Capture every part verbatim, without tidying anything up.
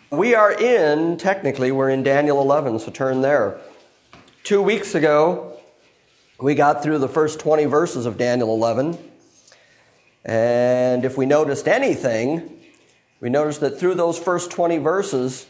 We are in, technically, we're in Daniel eleven, so turn there. Two weeks ago, we got through the first twenty verses of Daniel eleven. And if we noticed anything, we noticed that through those first twenty verses,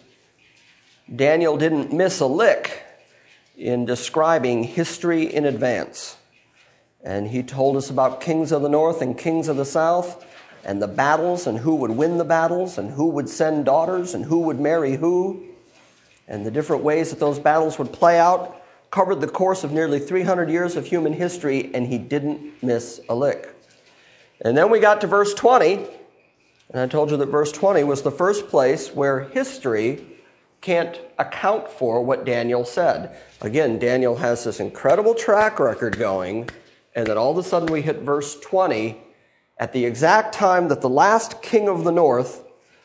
Daniel didn't miss a lick in describing history in advance. And he told us about kings of the north and kings of the south, and the battles, and who would win the battles, and who would send daughters, and who would marry who, and the different ways that those battles would play out. Covered the course of nearly three hundred years of human history, and he didn't miss a lick. And then we got to verse twenty, and I told you that verse twenty was the first place where history can't account for what Daniel said. Again, Daniel has this incredible track record going, and then all of a sudden we hit verse twenty, at the exact time that the last king of the north,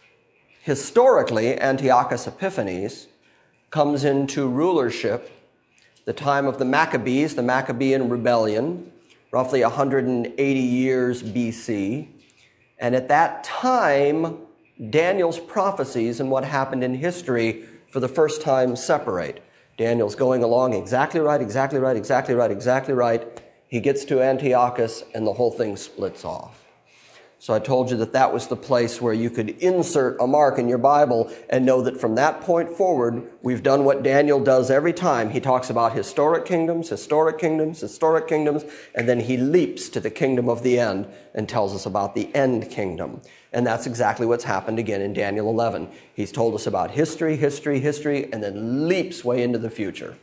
historically Antiochus Epiphanes, comes into rulership, the time of the Maccabees, the Maccabean rebellion, roughly one hundred eighty years B C. And at that time, Daniel's prophecies and what happened in history for the first time separate. Daniel's going along exactly right, exactly right, exactly right, exactly right. He gets to Antiochus and the whole thing splits off. So I told you that that was the place where you could insert a mark in your Bible and know that from that point forward, we've done what Daniel does every time. He talks about historic kingdoms, historic kingdoms, historic kingdoms, and then he leaps to the kingdom of the end and tells us about the end kingdom. And that's exactly what's happened again in Daniel eleven. He's told us about history, history, history, and then leaps way into the future.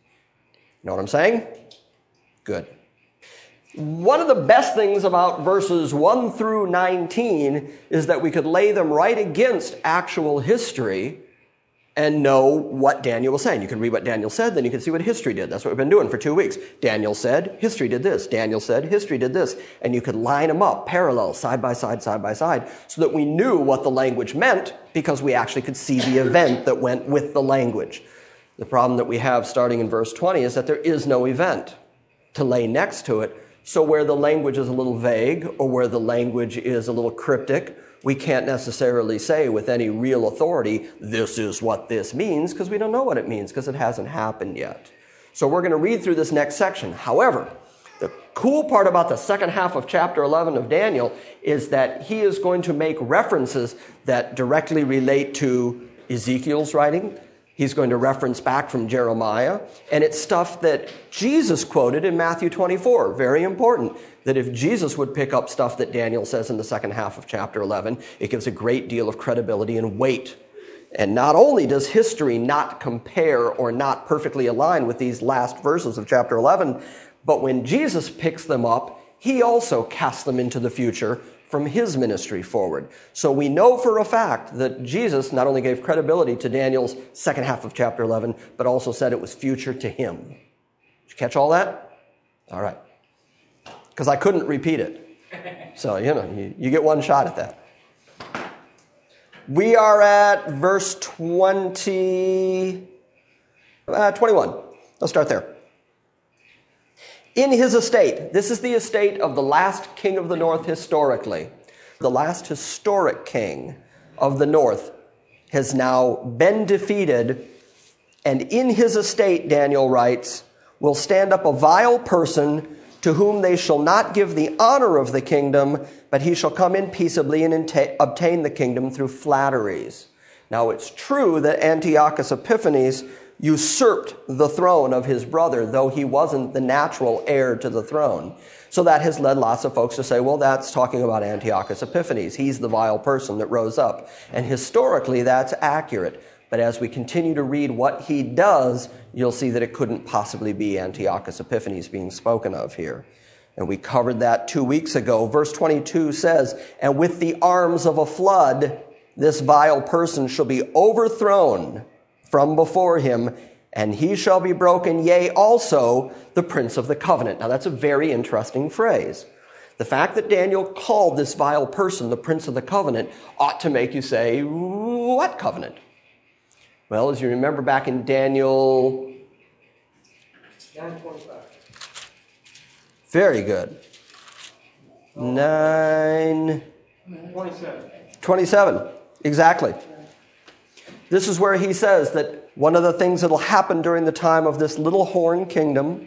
You know what I'm saying? Good. One of the best things about verses one through nineteen is that we could lay them right against actual history and know what Daniel was saying. You can read what Daniel said, then you can see what history did. That's what we've been doing for two weeks. Daniel said, history did this. Daniel said, history did this. And you could line them up, parallel, side by side, side by side, so that we knew what the language meant because we actually could see the event that went with the language. The problem that we have starting in verse twenty is that there is no event to lay next to it. So where the language is a little vague or where the language is a little cryptic, we can't necessarily say with any real authority, this is what this means, because we don't know what it means, because it hasn't happened yet. So we're going to read through this next section. However, the cool part about the second half of chapter eleven of Daniel is that he is going to make references that directly relate to Ezekiel's writing. He's going to reference back from Jeremiah, and it's stuff that Jesus quoted in Matthew twenty-four. Very important, that if Jesus would pick up stuff that Daniel says in the second half of chapter eleven, it gives a great deal of credibility and weight. And not only does history not compare or not perfectly align with these last verses of chapter eleven, but when Jesus picks them up, he also casts them into the future from his ministry forward. So we know for a fact that Jesus not only gave credibility to Daniel's second half of chapter eleven, but also said it was future to him. Did you catch all that? All right. Because I couldn't repeat it. So, you know, you, you get one shot at that. We are at verse twenty, uh, twenty-one. Let's start there. In his estate, this is the estate of the last king of the north historically. The last historic king of the north has now been defeated, and in his estate, Daniel writes, will stand up a vile person to whom they shall not give the honor of the kingdom, but he shall come in peaceably and enta- obtain the kingdom through flatteries. Now it's true that Antiochus Epiphanes usurped the throne of his brother, though he wasn't the natural heir to the throne. So that has led lots of folks to say, well, that's talking about Antiochus Epiphanes. He's the vile person that rose up. And historically, that's accurate. But as we continue to read what he does, you'll see that it couldn't possibly be Antiochus Epiphanes being spoken of here. And we covered that two weeks ago. Verse twenty-two says, and with the arms of a flood, this vile person shall be overthrown from before him, and he shall be broken, yea, also the prince of the covenant. Now that's a very interesting phrase. The fact that Daniel called this vile person the prince of the covenant ought to make you say, what covenant? Well, as you remember back in Daniel nine twenty-five. Very good. Nine. twenty-seven. twenty-seven. Exactly. This is where he says that one of the things that will happen during the time of this little horn kingdom,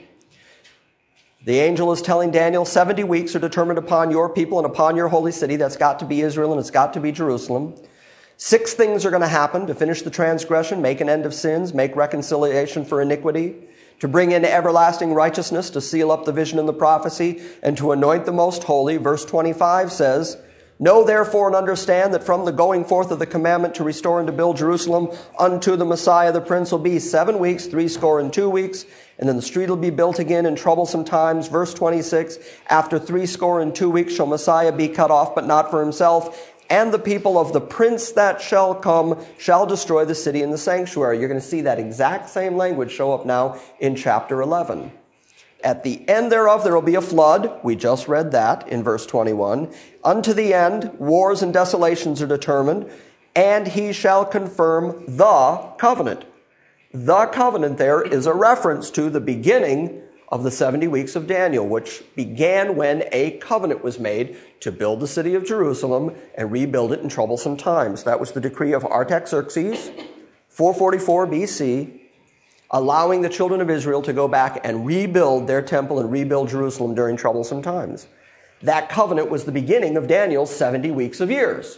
the angel is telling Daniel, seventy weeks are determined upon your people and upon your holy city. That's got to be Israel and it's got to be Jerusalem. Six things are going to happen: to finish the transgression, make an end of sins, make reconciliation for iniquity, to bring in everlasting righteousness, to seal up the vision and the prophecy, and to anoint the most holy. Verse twenty-five says, know therefore and understand that from the going forth of the commandment to restore and to build Jerusalem unto the Messiah the Prince will be seven weeks, three score and two weeks, and then the street will be built again in troublesome times. Verse twenty-six, after three score and two weeks shall Messiah be cut off, but not for himself, and the people of the prince that shall come shall destroy the city and the sanctuary. You're going to see that exact same language show up now in chapter eleven. At the end thereof there will be a flood. We just read that in verse twenty-one. Unto the end, wars and desolations are determined, and he shall confirm the covenant. The covenant there is a reference to the beginning of the seventy weeks of Daniel, which began when a covenant was made to build the city of Jerusalem and rebuild it in troublesome times. That was the decree of Artaxerxes, four forty-four B C, allowing the children of Israel to go back and rebuild their temple and rebuild Jerusalem during troublesome times. That covenant was the beginning of Daniel's seventy weeks of years.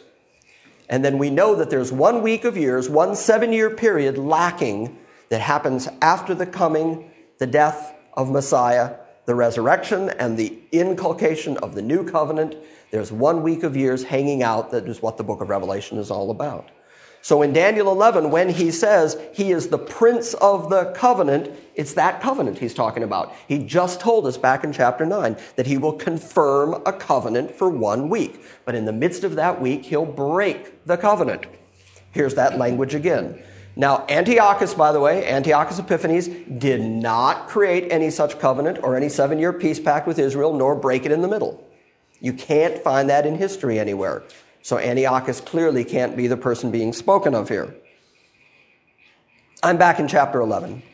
And then we know that there's one week of years, one seven-year period lacking that happens after the coming, the death of Messiah, the resurrection, and the inculcation of the new covenant. There's one week of years hanging out. That is what the book of Revelation is all about. So in Daniel eleven, when he says he is the prince of the covenant, it's that covenant he's talking about. He just told us back in chapter nine that he will confirm a covenant for one week. But in the midst of that week, he'll break the covenant. Here's that language again. Now, Antiochus, by the way, Antiochus Epiphanes, did not create any such covenant or any seven-year peace pact with Israel, nor break it in the middle. You can't find that in history anywhere. So Antiochus clearly can't be the person being spoken of here. I'm back in chapter eleven.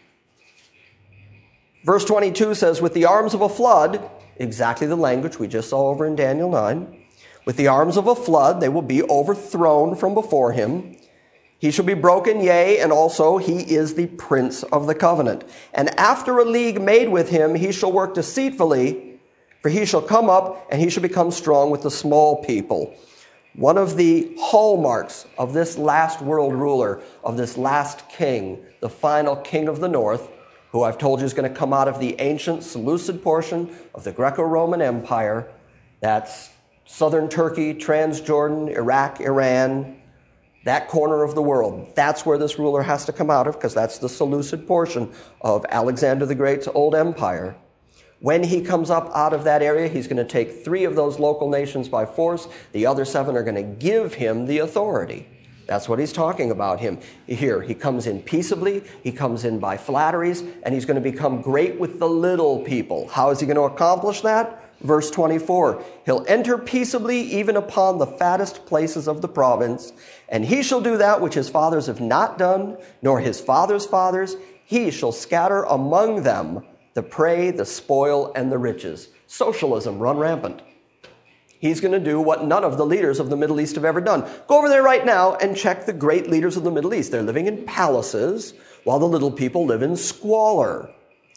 Verse twenty-two says, with the arms of a flood, exactly the language we just saw over in Daniel nine, with the arms of a flood they will be overthrown from before him. He shall be broken, yea, and also he is the prince of the covenant. And after a league made with him, he shall work deceitfully, for he shall come up and he shall become strong with the small people. One of the hallmarks of this last world ruler, of this last king, the final king of the north, who I've told you is going to come out of the ancient Seleucid portion of the Greco-Roman Empire, that's southern Turkey, Transjordan, Iraq, Iran, that corner of the world. That's where this ruler has to come out of, because that's the Seleucid portion of Alexander the Great's old empire. When he comes up out of that area, he's going to take three of those local nations by force. The other seven are going to give him the authority. That's what he's talking about him here. He comes in peaceably, he comes in by flatteries, and he's going to become great with the little people. How is he going to accomplish that? Verse twenty-four, he'll enter peaceably even upon the fattest places of the province, and he shall do that which his fathers have not done, nor his fathers' fathers. He shall scatter among them the prey, the spoil, and the riches. Socialism run rampant. He's going to do what none of the leaders of the Middle East have ever done. Go over there right now and check the great leaders of the Middle East. They're living in palaces while the little people live in squalor.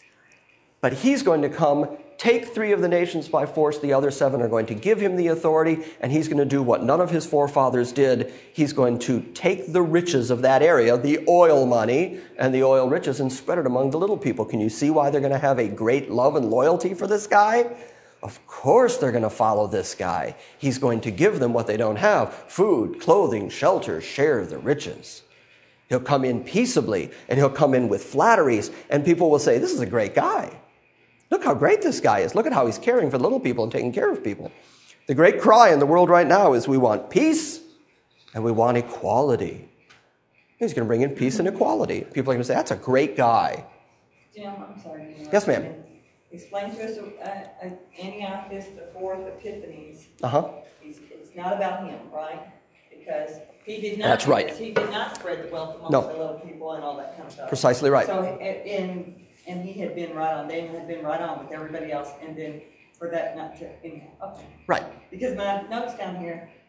But he's going to come, take three of the nations by force. The other seven are going to give him the authority, and he's going to do what none of his forefathers did. He's going to take the riches of that area, the oil money and the oil riches, and spread it among the little people. Can you see why they're going to have a great love and loyalty for this guy? Of course they're going to follow this guy. He's going to give them what they don't have: food, clothing, shelter, share the riches. He'll come in peaceably, and he'll come in with flatteries, and people will say, this is a great guy. Look how great this guy is. Look at how he's caring for the little people and taking care of people. The great cry in the world right now is we want peace and we want equality. He's going to bring in peace and equality. People are going to say, that's a great guy. Jim, I'm sorry. Yes, ma'am. Explain to us uh, uh, Antiochus the fourth Epiphanes. Uh-huh. It's, it's not about him, right? Because he did not. That's right. He did not spread the wealth amongst No. the little people and all that kind of stuff. Precisely right. So, in and he had been right on. Daniel had been right on with everybody else, and then for that not to. In, okay. Right. Because my notes down here,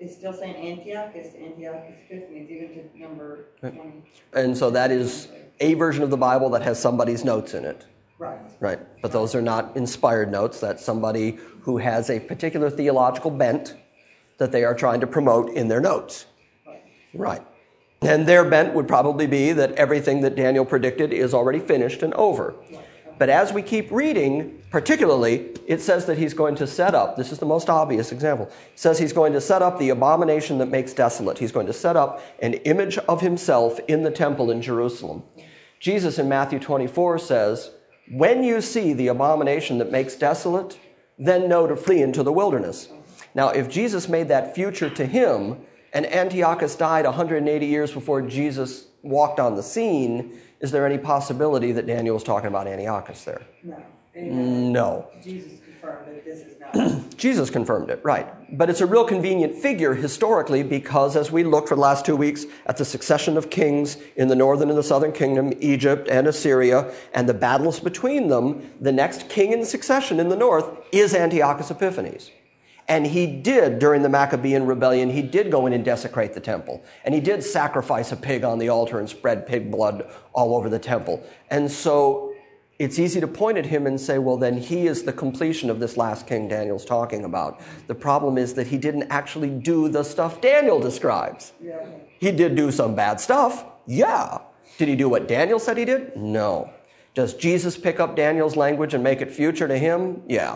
It's still saying Antiochus, Antiochus Epiphanes, even to number twenty. And so that is a version of the Bible that has somebody's notes in it. Right. Right. But those are not inspired notes. That's somebody who has a particular theological bent that they are trying to promote in their notes. Right. Right. And their bent would probably be that everything that Daniel predicted is already finished and over. Right. But as we keep reading, particularly, it says that he's going to set up, this is the most obvious example, it says he's going to set up the abomination that makes desolate. He's going to set up an image of himself in the temple in Jerusalem. Jesus in Matthew twenty-four says, when you see the abomination that makes desolate, then know to flee into the wilderness. Now, if Jesus made that future to him, and Antiochus died one hundred eighty years before Jesus walked on the scene, is there any possibility that Daniel was talking about Antiochus there? No. And, uh, No. Jesus confirmed that this is not. Jesus confirmed it, right. But it's a real convenient figure historically because as we look for the last two weeks at the succession of kings in the northern and the southern kingdom, Egypt and Assyria, and the battles between them, the next king in succession in the north is Antiochus Epiphanes. And he did, during the Maccabean rebellion, he did go in and desecrate the temple. And he did sacrifice a pig on the altar and spread pig blood all over the temple. And so it's easy to point at him and say, well, then he is the completion of this last king Daniel's talking about. The problem is that he didn't actually do the stuff Daniel describes. Yeah. He did do some bad stuff, yeah. Did he do what Daniel said he did? No. Does Jesus pick up Daniel's language and make it future to him? Yeah.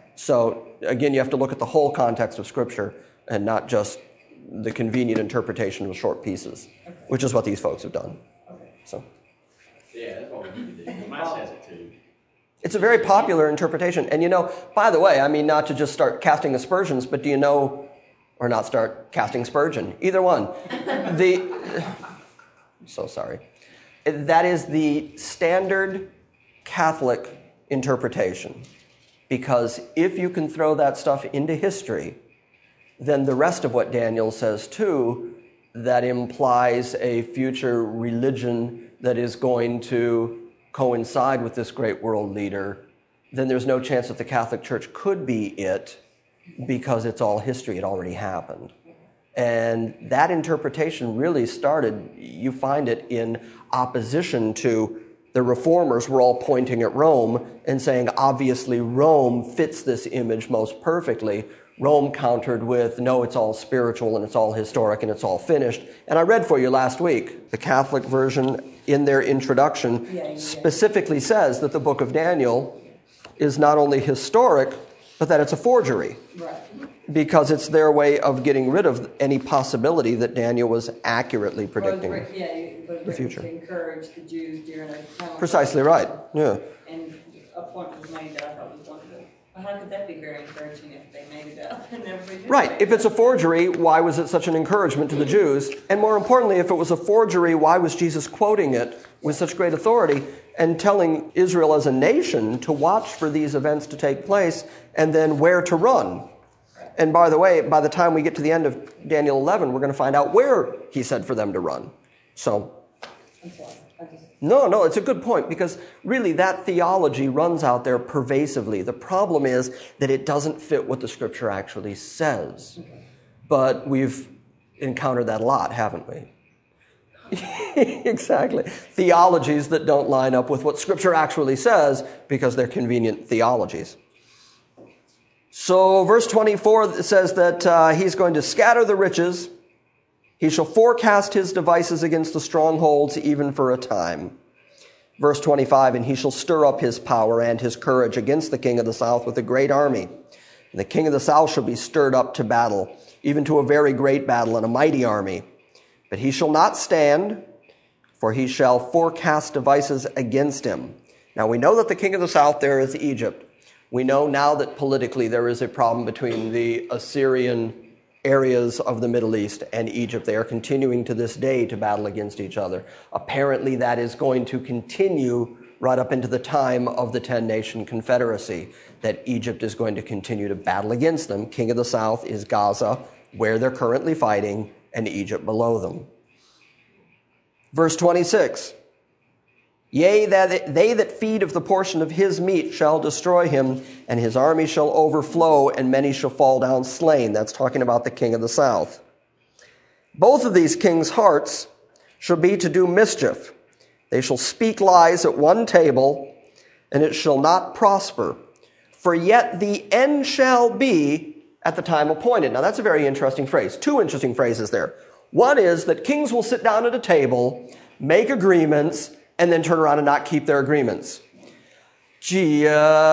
So, again, you have to look at the whole context of Scripture and not just the convenient interpretation of short pieces, Okay. which is what these folks have done. Okay. So, Yeah, that's what we need to do. Mine says it too. it's a very popular interpretation. And, you know, by the way, I mean, not to just start casting aspersions, but do you know, or not start casting Spurgeon, either one. The, I'm so sorry. That is the standard Catholic interpretation. Because if you can throw that stuff into history, then the rest of what Daniel says too, that implies a future religion that is going to coincide with this great world leader, then there's no chance that the Catholic Church could be it because it's all history. It already happened. And that interpretation really started, you find it in opposition to the reformers were all pointing at Rome and saying, obviously, Rome fits this image most perfectly. Rome countered with, no, it's all spiritual and it's all historic and it's all finished. And I read for you last week, the Catholic version in their introduction Yeah, yeah. specifically says that the book of Daniel is not only historic, but that it's a forgery. Right. Because it's their way of getting rid of any possibility that Daniel was accurately predicting. Well, it's writ- yeah, it was the written future. to encourage the Jews during a time. Precisely right, yeah. And a point was made that I thought was wonderful. Well, how could that be very encouraging if they made it up and everybody did Right. it? If it's a forgery, why was it such an encouragement to the Jews? And more importantly, if it was a forgery, why was Jesus quoting it with such great authority and telling Israel as a nation to watch for these events to take place and then where to run? And by the way, by the time we get to the end of Daniel eleven, we're going to find out where he said for them to run. So, I'm sorry. I just, no, no, it's a good point because really that theology runs out there pervasively. The problem is that it doesn't fit what the Scripture actually says. But we've encountered that a lot, haven't we? Exactly. Theologies that don't line up with what Scripture actually says because they're convenient theologies. So verse twenty-four says that uh, he's going to scatter the riches. He shall forecast his devices against the strongholds even for a time. Verse twenty-five, and he shall stir up his power and his courage against the king of the south with a great army. And the king of the south shall be stirred up to battle, even to a very great battle and a mighty army. But he shall not stand, for he shall forecast devices against him. Now we know that the king of the south there is Egypt. We know now that politically there is a problem between the Assyrian areas of the Middle East and Egypt. They are continuing to this day to battle against each other. Apparently that is going to continue right up into the time of the ten-nation confederacy, that Egypt is going to continue to battle against them. King of the south is Gaza, where they're currently fighting, and Egypt below them. Verse twenty-six, Yea, that they that feed of the portion of his meat shall destroy him, and his army shall overflow, and many shall fall down slain. That's talking about the king of the south. Both of these kings' hearts shall be to do mischief. They shall speak lies at one table, and it shall not prosper. For yet the end shall be at the time appointed. Now that's a very interesting phrase. Two interesting phrases there. One is that kings will sit down at a table, make agreements, and then turn around and not keep their agreements. Gee,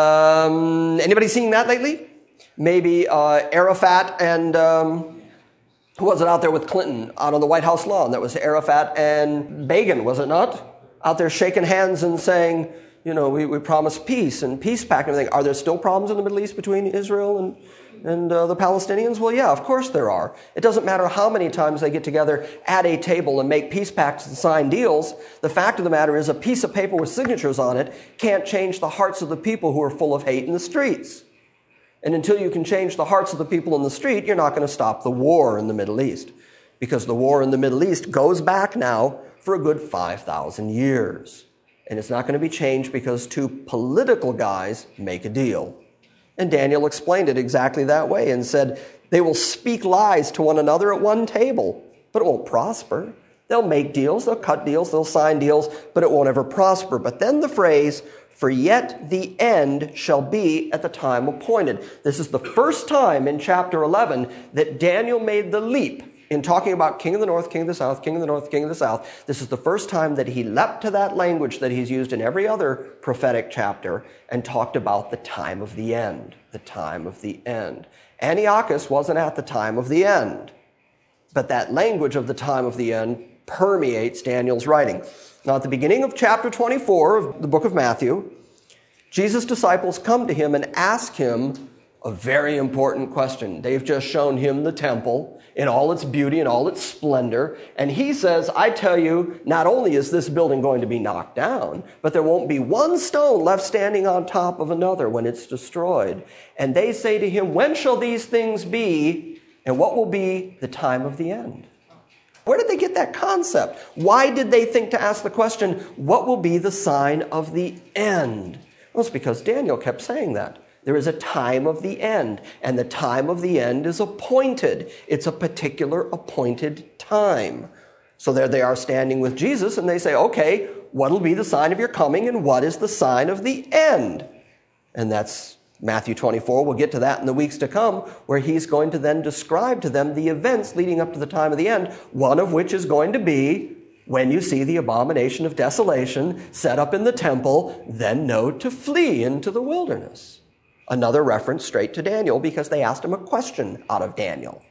um, anybody seen that lately? Maybe uh, Arafat and, um, who was it out there with Clinton out on the White House lawn? That was Arafat and Begin, was it not? Out there shaking hands and saying, you know, we, we promised peace and peace pact and everything. Are there still problems in the Middle East between Israel and And uh, the Palestinians? Well, yeah, of course there are. It doesn't matter how many times they get together at a table and make peace pacts and sign deals. The fact of the matter is a piece of paper with signatures on it can't change the hearts of the people who are full of hate in the streets. And until you can change the hearts of the people in the street, you're not going to stop the war in the Middle East. Because the war in the Middle East goes back now for a good five thousand years. And it's not going to be changed because two political guys make a deal. And Daniel explained it exactly that way and said, they will speak lies to one another at one table, but it won't prosper. They'll make deals, they'll cut deals, they'll sign deals, but it won't ever prosper. But then the phrase, for yet the end shall be at the time appointed. This is the first time in chapter eleven that Daniel made the leap in talking about king of the north, king of the south, king of the north, king of the south. This is the first time that he leapt to that language that he's used in every other prophetic chapter and talked about the time of the end, the time of the end. Antiochus wasn't at the time of the end, but that language of the time of the end permeates Daniel's writing. Now, at the beginning of chapter twenty-four of the book of Matthew, Jesus' disciples come to him and ask him a very important question. They've just shown him the temple in all its beauty and all its splendor. And he says, I tell you, not only is this building going to be knocked down, but there won't be one stone left standing on top of another when it's destroyed. And they say to him, when shall these things be? And what will be the time of the end? Where did they get that concept? Why did they think to ask the question, what will be the sign of the end? Well, it's because Daniel kept saying that. There is a time of the end, and the time of the end is appointed. It's a particular appointed time. So there they are standing with Jesus, and they say, okay, what will be the sign of your coming, and what is the sign of the end? And that's Matthew twenty-four. We'll get to that in the weeks to come, where he's going to then describe to them the events leading up to the time of the end, one of which is going to be when you see the abomination of desolation set up in the temple, then know to flee into the wilderness. Another reference straight to Daniel because they asked him a question out of Daniel.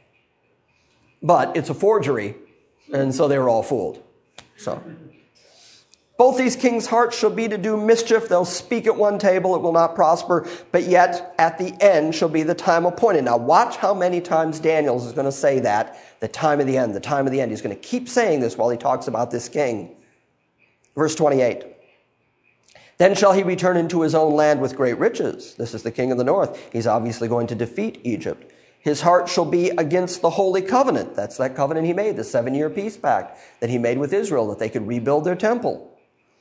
But it's a forgery, and so they were all fooled. So, both these kings' hearts shall be to do mischief. They'll speak at one table, it will not prosper, but yet at the end shall be the time appointed. Now watch how many times Daniel is going to say that, the time of the end, the time of the end. He's going to keep saying this while he talks about this king. Verse twenty-eight. Then shall he return into his own land with great riches. This is the king of the north. He's obviously going to defeat Egypt. His heart shall be against the holy covenant. That's that covenant he made, the seven-year peace pact that he made with Israel, that they could rebuild their temple.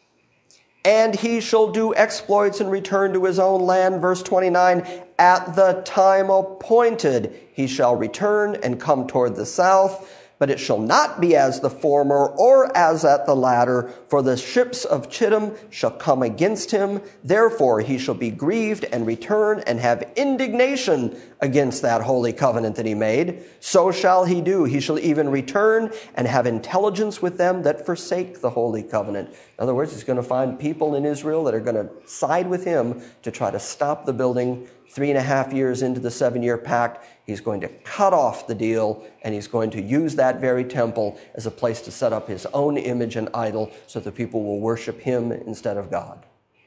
And he shall do exploits and return to his own land. Verse twenty-nine, at the time appointed he shall return and come toward the south. But it shall not be as the former or as at the latter, for the ships of Chittim shall come against him. Therefore he shall be grieved and return and have indignation against that holy covenant that he made. So shall he do. He shall even return and have intelligence with them that forsake the holy covenant. In other words, he's going to find people in Israel that are going to side with him to try to stop the building. Three and a half years into the seven-year pact, he's going to cut off the deal, and he's going to use that very temple as a place to set up his own image and idol so that people will worship him instead of God.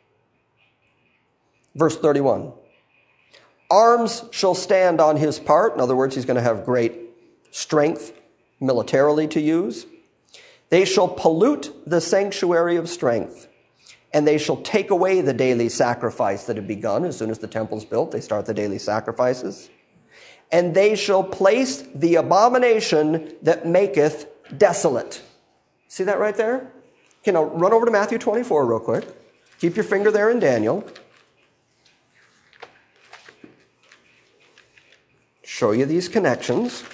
Verse thirty-one, arms shall stand on his part. In other words, he's going to have great strength militarily to use. They shall pollute the sanctuary of strength. And they shall take away the daily sacrifice that had begun. As soon as the temple's built, they start the daily sacrifices. And they shall place the abomination that maketh desolate. See that right there? Okay, now run over to Matthew twenty-four real quick. Keep your finger there in Daniel. Show you these connections.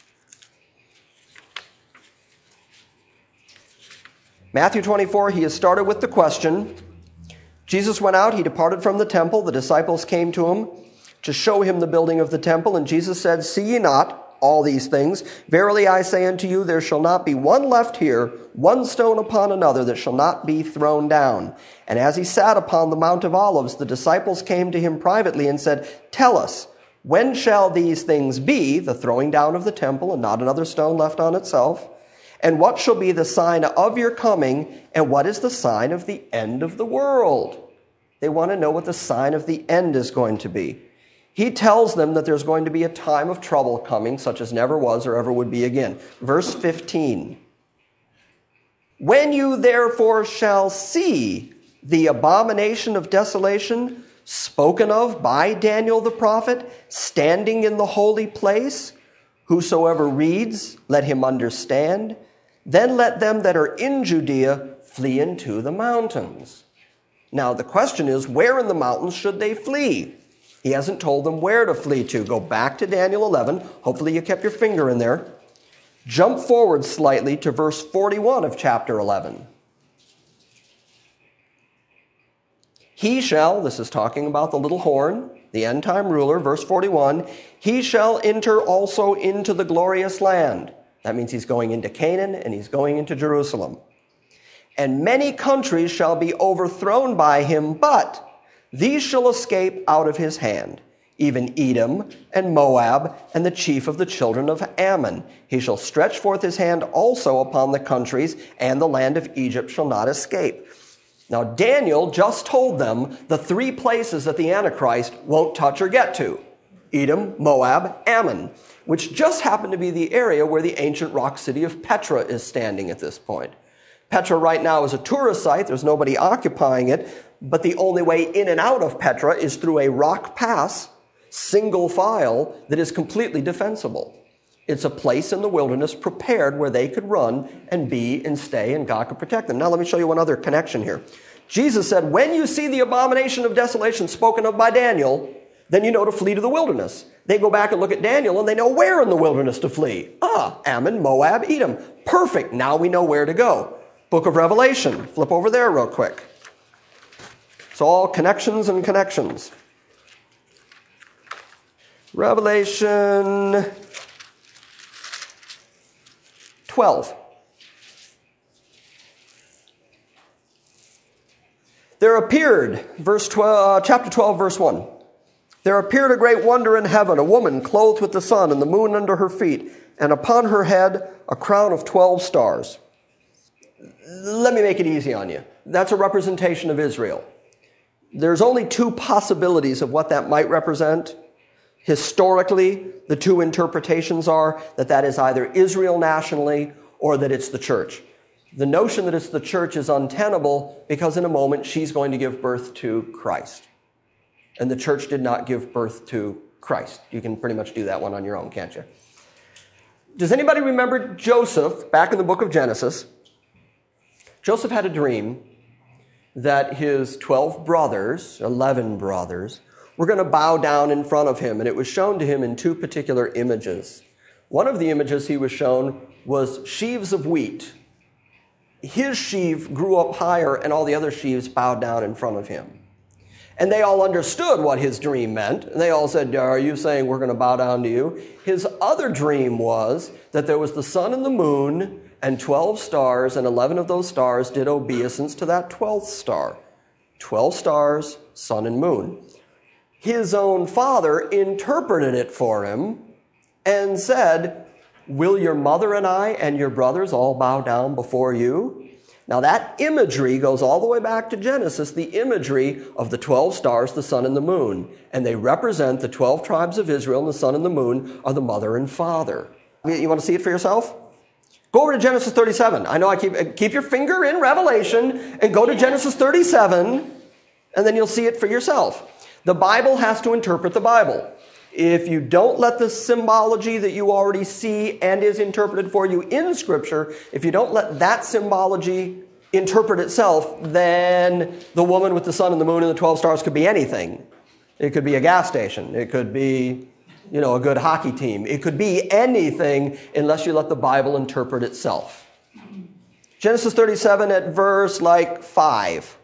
Matthew twenty-four, he has started with the question. Jesus went out, he departed from the temple. The disciples came to him to show him the building of the temple. And Jesus said, see ye not all these things? Verily I say unto you, there shall not be one left here, one stone upon another, that shall not be thrown down. And as he sat upon the Mount of Olives, the disciples came to him privately and said, tell us, when shall these things be, the throwing down of the temple, and not another stone left on itself? And what shall be the sign of your coming, and what is the sign of the end of the world? They want to know what the sign of the end is going to be. He tells them that there's going to be a time of trouble coming, such as never was or ever would be again. Verse fifteen. When you therefore shall see the abomination of desolation spoken of by Daniel the prophet, standing in the holy place, whosoever reads, let him understand. Then let them that are in Judea flee into the mountains. Now the question is, where in the mountains should they flee? He hasn't told them where to flee to. Go back to Daniel eleven. Hopefully you kept your finger in there. Jump forward slightly to verse forty-one of chapter eleven. He shall, this is talking about the little horn, the end-time ruler, verse forty-one, he shall enter also into the glorious land. That means he's going into Canaan and he's going into Jerusalem. And many countries shall be overthrown by him, but these shall escape out of his hand, even Edom and Moab and the chief of the children of Ammon. He shall stretch forth his hand also upon the countries, and the land of Egypt shall not escape. Now, Daniel just told them the three places that the Antichrist won't touch or get to. Edom, Moab, Ammon, which just happen to be the area where the ancient rock city of Petra is standing at this point. Petra right now is a tourist site. There's nobody occupying it, but the only way in and out of Petra is through a rock pass, single file, that is completely defensible. It's a place in the wilderness prepared where they could run and be and stay, and God could protect them. Now let me show you one other connection here. Jesus said, when you see the abomination of desolation spoken of by Daniel, then you know to flee to the wilderness. They go back and look at Daniel and they know where in the wilderness to flee. Ah, Ammon, Moab, Edom. Perfect. Now we know where to go. Book of Revelation. Flip over there real quick. It's all connections and connections. Revelation twelve. There appeared, verse twelve, uh, chapter twelve, verse one. There appeared a great wonder in heaven, a woman clothed with the sun and the moon under her feet, and upon her head a crown of twelve stars. Let me make it easy on you. That's a representation of Israel. There's only two possibilities of what that might represent. Historically, the two interpretations are that that is either Israel nationally or that it's the church. The notion that it's the church is untenable because in a moment she's going to give birth to Christ. And the church did not give birth to Christ. You can pretty much do that one on your own, can't you? Does anybody remember Joseph back in the book of Genesis? Joseph had a dream that his twelve brothers, eleven brothers, were going to bow down in front of him, and it was shown to him in two particular images. One of the images he was shown was sheaves of wheat. His sheaf grew up higher, and all the other sheaves bowed down in front of him. And they all understood what his dream meant. And they all said, are you saying we're going to bow down to you? His other dream was that there was the sun and the moon and twelve stars, and eleven of those stars did obeisance to that twelfth star. Twelve stars, sun and moon. His own father interpreted it for him and said, will your mother and I and your brothers all bow down before you? Now that imagery goes all the way back to Genesis, the imagery of the twelve stars, the sun and the moon. And they represent the twelve tribes of Israel, and the sun and the moon are the mother and father. You want to see it for yourself? Go over to Genesis thirty-seven. I know I keep, keep your finger in Revelation and go to Genesis thirty-seven, and then you'll see it for yourself. The Bible has to interpret the Bible. If you don't let the symbology that you already see and is interpreted for you in Scripture, if you don't let that symbology interpret itself, then the woman with the sun and the moon and the twelve stars could be anything. It could be a gas station. It could be, you know, a good hockey team. It could be anything unless you let the Bible interpret itself. Genesis thirty-seven at verse like five.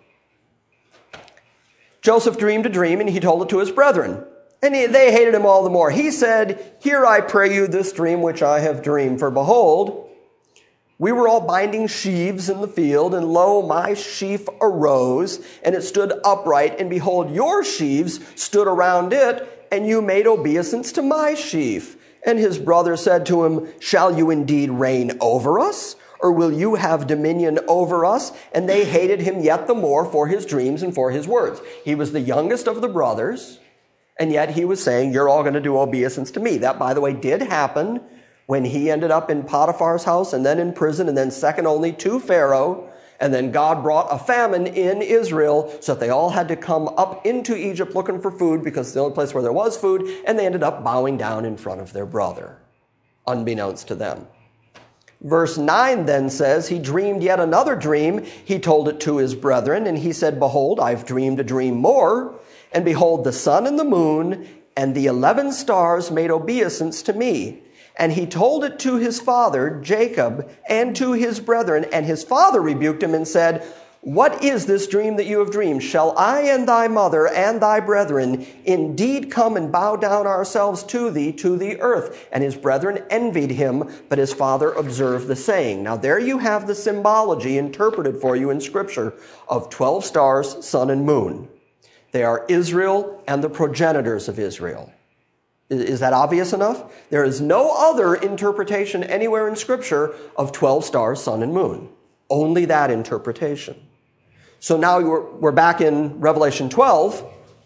Joseph dreamed a dream and he told it to his brethren. And he, they hated him all the more. He said, "Hear, I pray you, this dream which I have dreamed. For behold, we were all binding sheaves in the field, and lo, my sheaf arose, and it stood upright, and behold, your sheaves stood around it, and you made obeisance to my sheaf." And his brother said to him, "Shall you indeed reign over us? Or will you have dominion over us?" And they hated him yet the more for his dreams and for his words. He was the youngest of the brothers, and yet he was saying, "You're all going to do obeisance to me." That, by the way, did happen when he ended up in Potiphar's house and then in prison and then second only to Pharaoh. And then God brought a famine in Israel so that they all had to come up into Egypt looking for food because it's the only place where there was food. And they ended up bowing down in front of their brother, unbeknownst to them. Verse nine then says, he dreamed yet another dream. He told it to his brethren, and he said, "Behold, I've dreamed a dream more. And behold, the sun and the moon and the eleven stars made obeisance to me." And he told it to his father, Jacob, and to his brethren. And his father rebuked him and said, "What is this dream that you have dreamed? Shall I and thy mother and thy brethren indeed come and bow down ourselves to thee to the earth?" And his brethren envied him, but his father observed the saying. Now there you have the symbology interpreted for you in Scripture of twelve stars, sun, and moon. They are Israel and the progenitors of Israel. Is that obvious enough? There is no other interpretation anywhere in Scripture of twelve stars, sun, and moon. Only that interpretation. So now we're, we're back in Revelation twelve.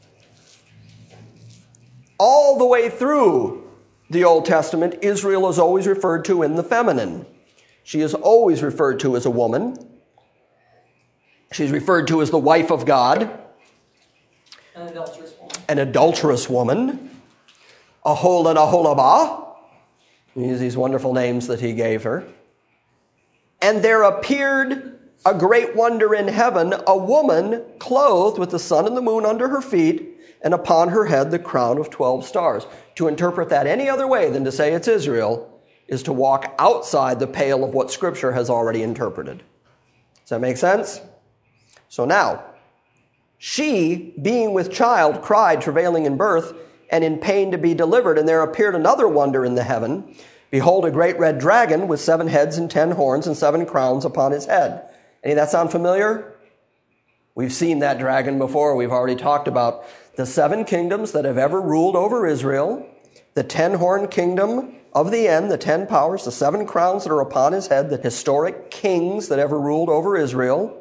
All the way through the Old Testament, Israel is always referred to in the feminine. She is always referred to as a woman. She's referred to as the wife of God. An adulterous woman. An adulterous woman. Ahol and Aholabah. These, these wonderful names that he gave her. And there appeared a great wonder in heaven, a woman clothed with the sun and the moon under her feet, and upon her head the crown of twelve stars. To interpret that any other way than to say it's Israel is to walk outside the pale of what Scripture has already interpreted. Does that make sense? So now, she, being with child, cried, travailing in birth, and in pain to be delivered. And there appeared another wonder in the heaven. Behold, a great red dragon with seven heads and ten horns and seven crowns upon his head. Any of that sound familiar? We've seen that dragon before. We've already talked about the seven kingdoms that have ever ruled over Israel, the ten-horn kingdom of the end, the ten powers, the seven crowns that are upon his head, the historic kings that ever ruled over Israel.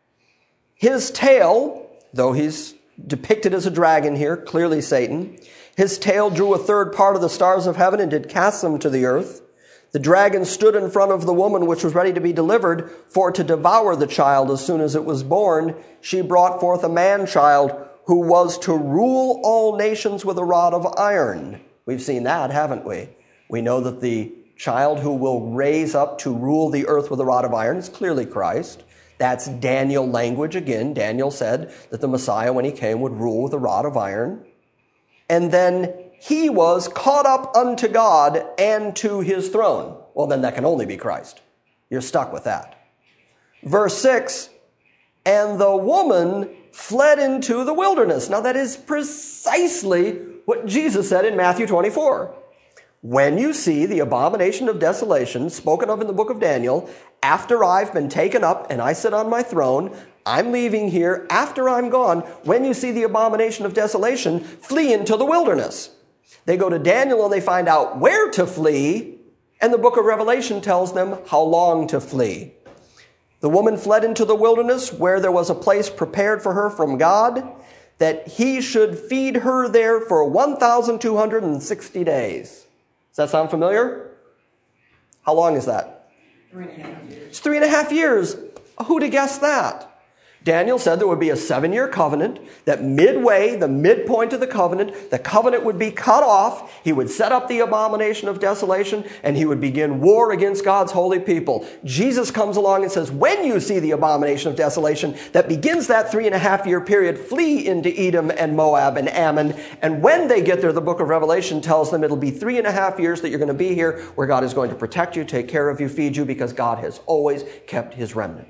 His tail, though he's depicted as a dragon here, clearly Satan, his tail drew a third part of the stars of heaven and did cast them to the earth. The dragon stood in front of the woman which was ready to be delivered for to devour the child as soon as it was born. She brought forth a man-child who was to rule all nations with a rod of iron. We've seen that, haven't we? We know that the child who will raise up to rule the earth with a rod of iron is clearly Christ. That's Daniel language again. Daniel said that the Messiah, when he came, would rule with a rod of iron. And then he was caught up unto God and to his throne. Well, then that can only be Christ. You're stuck with that. Verse six, and the woman fled into the wilderness. Now that is precisely what Jesus said in Matthew twenty-four. When you see the abomination of desolation spoken of in the book of Daniel, after I've been taken up and I sit on my throne, I'm leaving here after I'm gone. When you see the abomination of desolation, flee into the wilderness. They go to Daniel and they find out where to flee, and the book of Revelation tells them how long to flee. The woman fled into the wilderness where there was a place prepared for her from God, that he should feed her there for one thousand two hundred sixty days. Does that sound familiar? How long is that? Three and a half years. It's three and a half years. Who'd have guessed that? Daniel said there would be a seven-year covenant, that midway, the midpoint of the covenant, the covenant would be cut off. He would set up the abomination of desolation, and he would begin war against God's holy people. Jesus comes along and says, when you see the abomination of desolation that begins that three and a half year period, flee into Edom and Moab and Ammon. And when they get there, the book of Revelation tells them it'll be three and a half years that you're going to be here, where God is going to protect you, take care of you, feed you, because God has always kept his remnant.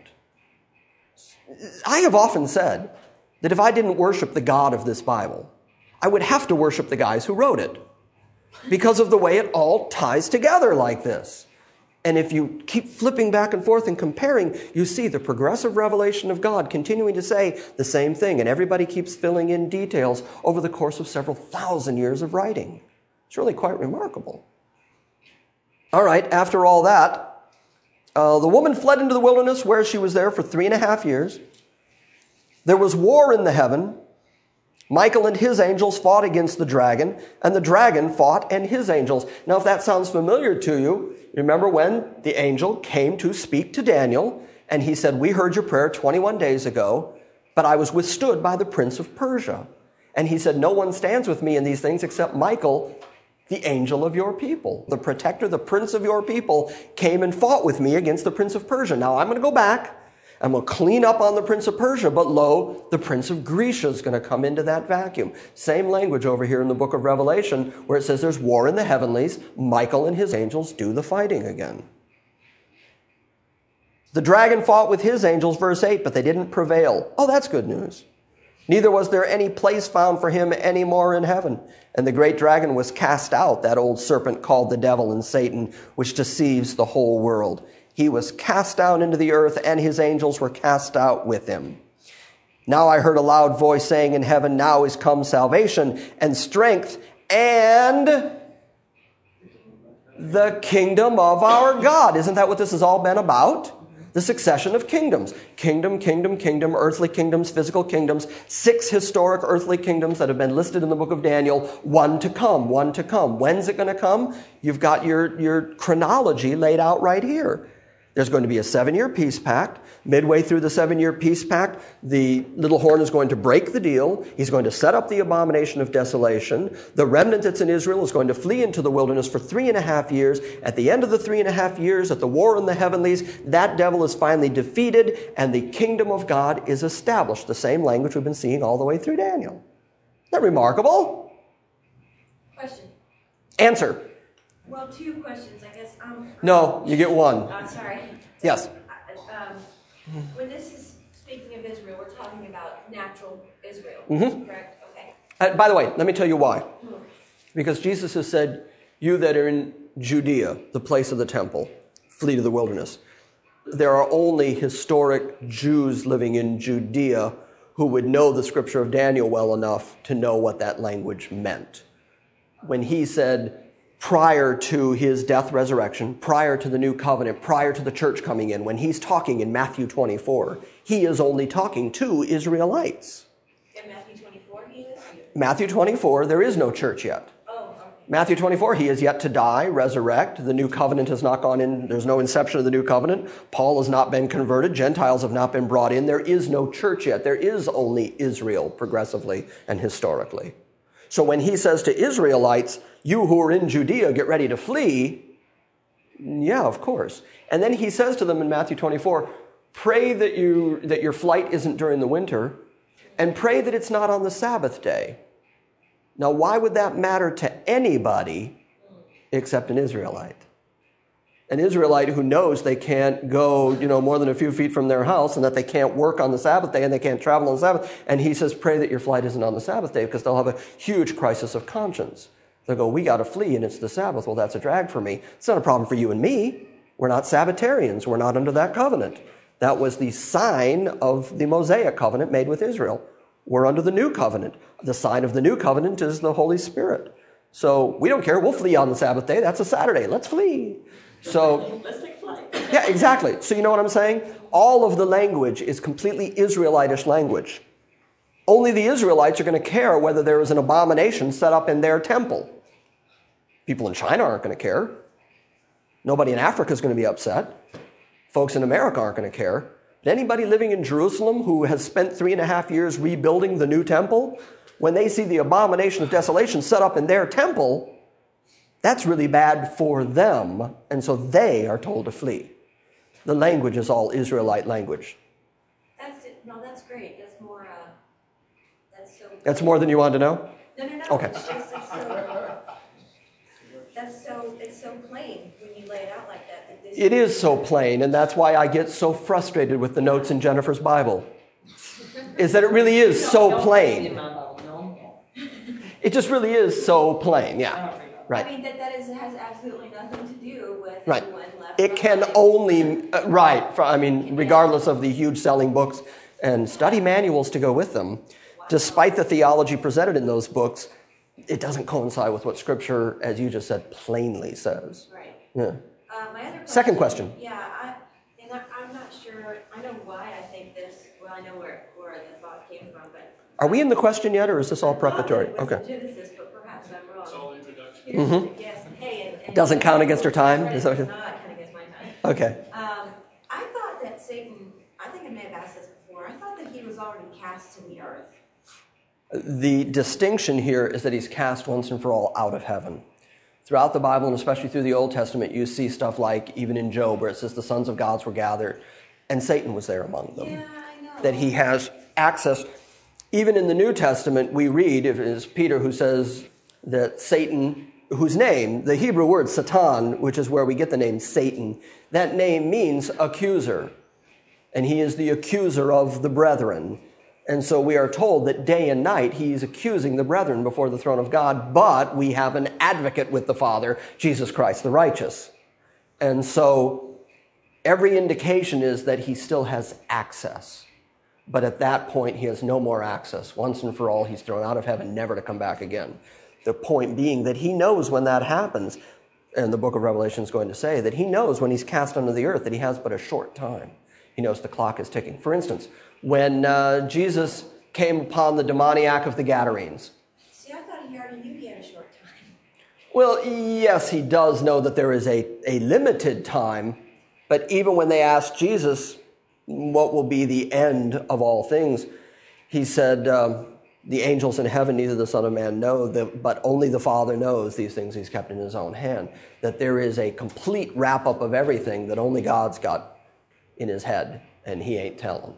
I have often said that if I didn't worship the God of this Bible, I would have to worship the guys who wrote it because of the way it all ties together like this. And if you keep flipping back and forth and comparing, you see the progressive revelation of God continuing to say the same thing, and everybody keeps filling in details over the course of several thousand years of writing. It's really quite remarkable. All right, after all that, Uh, the woman fled into the wilderness where she was there for three and a half years. There was war in the heaven. Michael and his angels fought against the dragon, and the dragon fought and his angels. Now, if that sounds familiar to you, remember when the angel came to speak to Daniel, and he said, we heard your prayer twenty-one days ago, but I was withstood by the prince of Persia. And he said, no one stands with me in these things except Michael, the angel of your people. The protector, the prince of your people, came and fought with me against the prince of Persia. Now I'm going to go back. I'm going to clean up on the prince of Persia, but lo, the prince of Grecia is going to come into that vacuum. Same language over here in the book of Revelation, where it says there's war in the heavenlies. Michael and his angels do the fighting again. The dragon fought with his angels, verse eight, but they didn't prevail. Oh, that's good news. Neither was there any place found for him any more in heaven. And the great dragon was cast out, that old serpent called the devil and Satan, which deceives the whole world. He was cast down into the earth, and his angels were cast out with him. Now I heard a loud voice saying in heaven, now is come salvation and strength and the kingdom of our God. Isn't that what this has all been about? The succession of kingdoms. Kingdom, kingdom, kingdom, earthly kingdoms, physical kingdoms. Six historic earthly kingdoms that have been listed in the book of Daniel. One to come, one to come. When's it going to come? You've got your, your chronology laid out right here. There's going to be a seven-year peace pact. Midway through the seven-year peace pact, the little horn is going to break the deal. He's going to set up the abomination of desolation. The remnant that's in Israel is going to flee into the wilderness for three and a half years. At the end of the three and a half years, at the war in the heavenlies, that devil is finally defeated, and the kingdom of God is established. The same language we've been seeing all the way through Daniel. Isn't that remarkable? Question. Answer. Well, two questions, I guess. Um, No, you get one. I'm sorry. Yes. Um, when this is speaking of Israel, we're talking about natural Israel, Mm-hmm. correct? Okay. Uh, by the way, let me tell you why. Because Jesus has said, you that are in Judea, the place of the temple, flee to the wilderness. There are only historic Jews living in Judea who would know the scripture of Daniel well enough to know what that language meant. When he said, prior to his death, resurrection, prior to the new covenant, prior to the church coming in, when he's talking in Matthew twenty-four, he is only talking to Israelites. In Matthew twenty-four, he is? Matthew twenty-four, there is no church yet. Oh, okay. Matthew twenty-four, he is yet to die, resurrect. The new covenant has not gone in. There's no inception of the new covenant. Paul has not been converted. Gentiles have not been brought in. There is no church yet. There is only Israel progressively and historically. So when he says to Israelites, you who are in Judea, get ready to flee, yeah, of course. And then he says to them in Matthew twenty-four, pray that you that your flight isn't during the winter, and pray that it's not on the Sabbath day. Now, why would that matter to anybody except an Israelite? An Israelite who knows they can't go, you know, more than a few feet from their house, and that they can't work on the Sabbath day and they can't travel on the Sabbath. And he says, pray that your flight isn't on the Sabbath day, because they'll have a huge crisis of conscience. They'll go, we got to flee and it's the Sabbath. Well, that's a drag for me. It's not a problem for you and me. We're not Sabbatarians. We're not under that covenant. That was the sign of the Mosaic covenant made with Israel. We're under the new covenant. The sign of the new covenant is the Holy Spirit. So we don't care. We'll flee on the Sabbath day. That's a Saturday. Let's flee. So, Let's take flight. yeah, exactly. So you know what I'm saying? All of the language is completely Israelitish language. Only the Israelites are going to care whether there is an abomination set up in their temple. People in China aren't going to care. Nobody in Africa is going to be upset. Folks in America aren't going to care. But anybody living in Jerusalem who has spent three and a half years rebuilding the new temple, when they see the abomination of desolation set up in their temple, that's really bad for them. And so they are told to flee. The language is all Israelite language. That's it. No, that's great. That's more, uh, that's so. That's more than you wanted to know? No, no, no. Okay. It's just, it's so, that's so, it's so plain when you lay it out like that. that this It is so plain, and that's why I get so frustrated with the notes in Jennifer's Bible, is that it really is so plain. It just really is so plain, yeah. Right. I mean, that, that is, has absolutely nothing to do with Right. anyone left It can behind. only, uh, right, for, I mean, regardless of the huge selling books and study manuals to go with them, despite the theology presented in those books, it doesn't coincide with what Scripture, as you just said, plainly says. Right. Yeah. Uh, my other question, Second question. Yeah, I, and I, I'm not sure, I know why I think this, well, I know where, where the thought came from, but. Are we in the question yet, or is this all I thought preparatory? that it was Okay. Genesis, but perhaps I'm wrong. It's all introduction. Here's Mhm. the guess. Hey, and, and Doesn't count against her time? Right, Is that what it's you- not kind of against my time. Okay. Um, I thought that Satan, I think I may have asked this before, I thought that he was already cast to the earth. The distinction here is that he's cast once and for all out of heaven. Throughout the Bible, and especially through the Old Testament, you see stuff like, even in Job, where it says the sons of gods were gathered, and Satan was there among them. Yeah, I know. That he has access. Even in the New Testament, we read, it is Peter who says that Satan, whose name, the Hebrew word Satan, which is where we get the name Satan, that name means accuser. And he is the accuser of the brethren. And so we are told that day and night he is accusing the brethren before the throne of God, but we have an advocate with the Father, Jesus Christ the righteous. And so every indication is that he still has access. But at that point, he has no more access. Once and for all, he's thrown out of heaven, never to come back again. The point being that he knows when that happens, and the book of Revelation is going to say that he knows when he's cast under the earth that he has but a short time. He knows the clock is ticking. For instance, when uh, Jesus came upon the demoniac of the Gadarenes. See, I thought he already knew he had a short time. Well, yes, he does know that there is a, a limited time, but even when they asked Jesus what will be the end of all things, he said, um, the angels in heaven, neither the Son of Man know, that, but only the Father knows these things he's kept in his own hand. That there is a complete wrap-up of everything that only God's got in his head, and he ain't telling.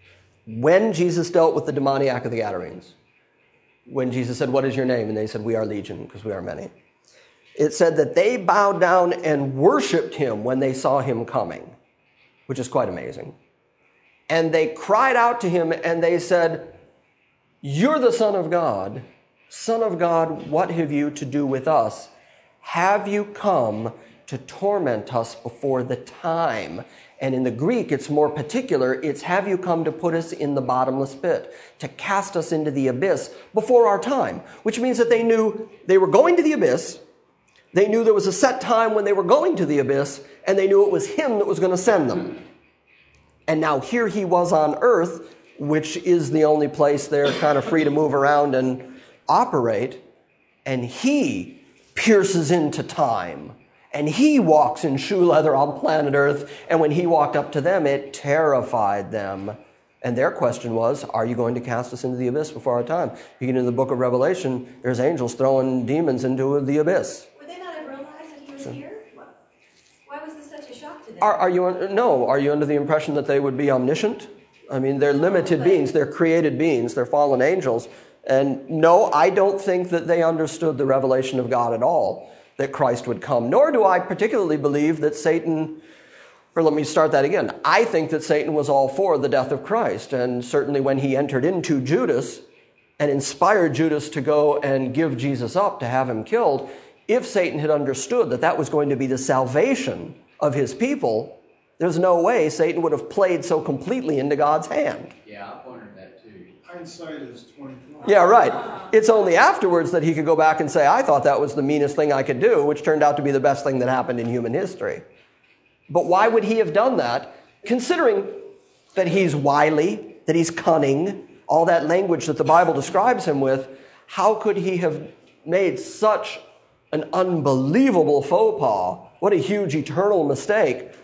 When Jesus dealt with the demoniac of the Gadarenes, when Jesus said, what is your name? And they said, we are legion, because we are many. It said that they bowed down and worshiped him when they saw him coming, which is quite amazing. And they cried out to him and they said, you're the Son of God. Son of God, what have you to do with us? Have you come to torment us before the time? And in the Greek, it's more particular. It's have you come to put us in the bottomless pit, to cast us into the abyss before our time, which means that they knew they were going to the abyss. They knew there was a set time when they were going to the abyss, and they knew it was him that was going to send them. And now here he was on earth, which is the only place they're kind of free to move around and operate, and he pierces into time. And he walks in shoe leather on planet Earth, and when he walked up to them, it terrified them. And their question was, are you going to cast us into the abyss before our time? You get into the book of Revelation, there's angels throwing demons into the abyss. Would they not have realized that he was here? Why was this such a shock to them? Are, are you, no, are you under the impression that they would be omniscient? I mean, they're limited beings, they're created beings, they're fallen angels. And no, I don't think that they understood the revelation of God at all, that Christ would come. Nor do I particularly believe that Satan, or let me start that again. I think that Satan was all for the death of Christ. And certainly when he entered into Judas and inspired Judas to go and give Jesus up, to have him killed, if Satan had understood that that was going to be the salvation of his people, there's no way Satan would have played so completely into God's hand. Yeah, I wondered that too. Hindsight is twenty twenty. Yeah, right. It's only afterwards that he could go back and say, I thought that was the meanest thing I could do, which turned out to be the best thing that happened in human history. But why would he have done that, considering that he's wily, that he's cunning, all that language that the Bible describes him with? How could he have made such an unbelievable faux pas? What a huge eternal mistake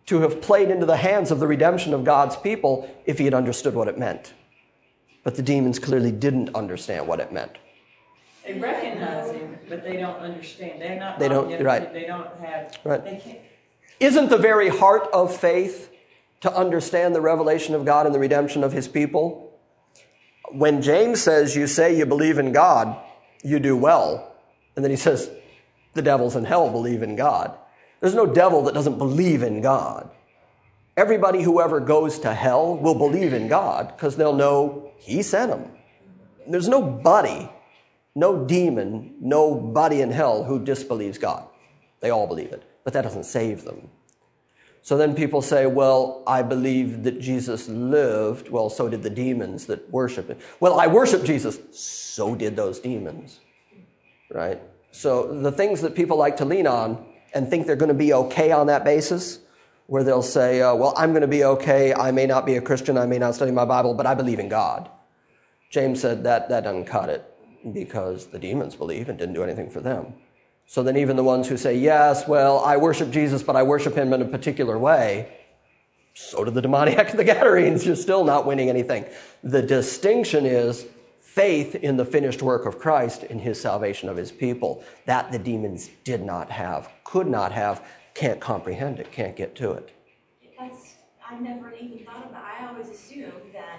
to have played into the hands of the redemption of God's people if he had understood what it meant. But the demons clearly didn't understand what it meant. They recognize him, but they don't understand. They're not. They don't- omnipotent. right. They don't have. Right. They can't. Isn't the very heart of faith to understand the revelation of God and the redemption of his people? When James says, you say you believe in God, you do well. And then he says, the devils in hell believe in God. There's no devil that doesn't believe in God. Everybody who ever goes to hell will believe in God because they'll know he sent them. There's nobody, no demon, nobody in hell who disbelieves God. They all believe it, but that doesn't save them. So then people say, well, I believe that Jesus lived. Well, so did the demons that worship him. Well, I worship Jesus. So did those demons, right? So the things that people like to lean on and think they're going to be okay on that basis, where they'll say, uh, well, I'm going to be okay. I may not be a Christian. I may not study my Bible, but I believe in God. James said that that doesn't cut it because the demons believe and didn't do anything for them. So then even the ones who say, yes, well, I worship Jesus, but I worship him in a particular way, so do the demoniac and the Gadarenes. You're still not winning anything. The distinction is faith in the finished work of Christ in his salvation of his people. That the demons did not have, could not have, can't comprehend it, can't get to it. That's, I never even thought about it. I always assumed that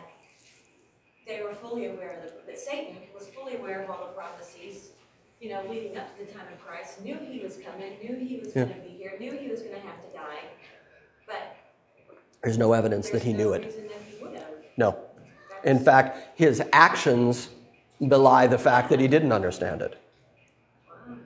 they were fully aware, of the, that Satan was fully aware of all the prophecies, you know, leading up to the time of Christ, knew he was coming, knew he was Yeah. going to be here, knew he was going to have to die, but There's no evidence there's that he no knew it. reason that he would have. No. In fact, his actions belie the fact that he didn't understand it. Wow.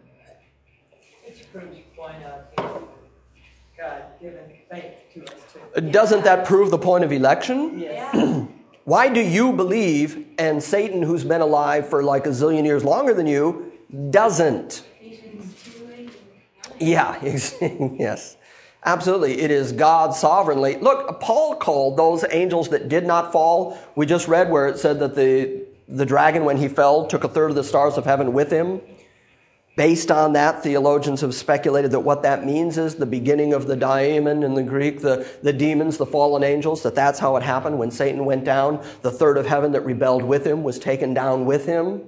Which proves your point of God given faith to us too. Doesn't that prove the point of election? Yes. Yeah. Why do you believe, and Satan, who's been alive for like a zillion years longer than you, doesn't? Ephesians two, eight, and nine. Yeah, yes. Absolutely. It is God sovereignly. Look, Paul called those angels that did not fall. We just read where it said that the, the dragon, when he fell, took a third of the stars of heaven with him. Based on that, theologians have speculated that what that means is the beginning of the daemon in the Greek, the, the demons, the fallen angels, that that's how it happened. When Satan went down, the third of heaven that rebelled with him was taken down with him.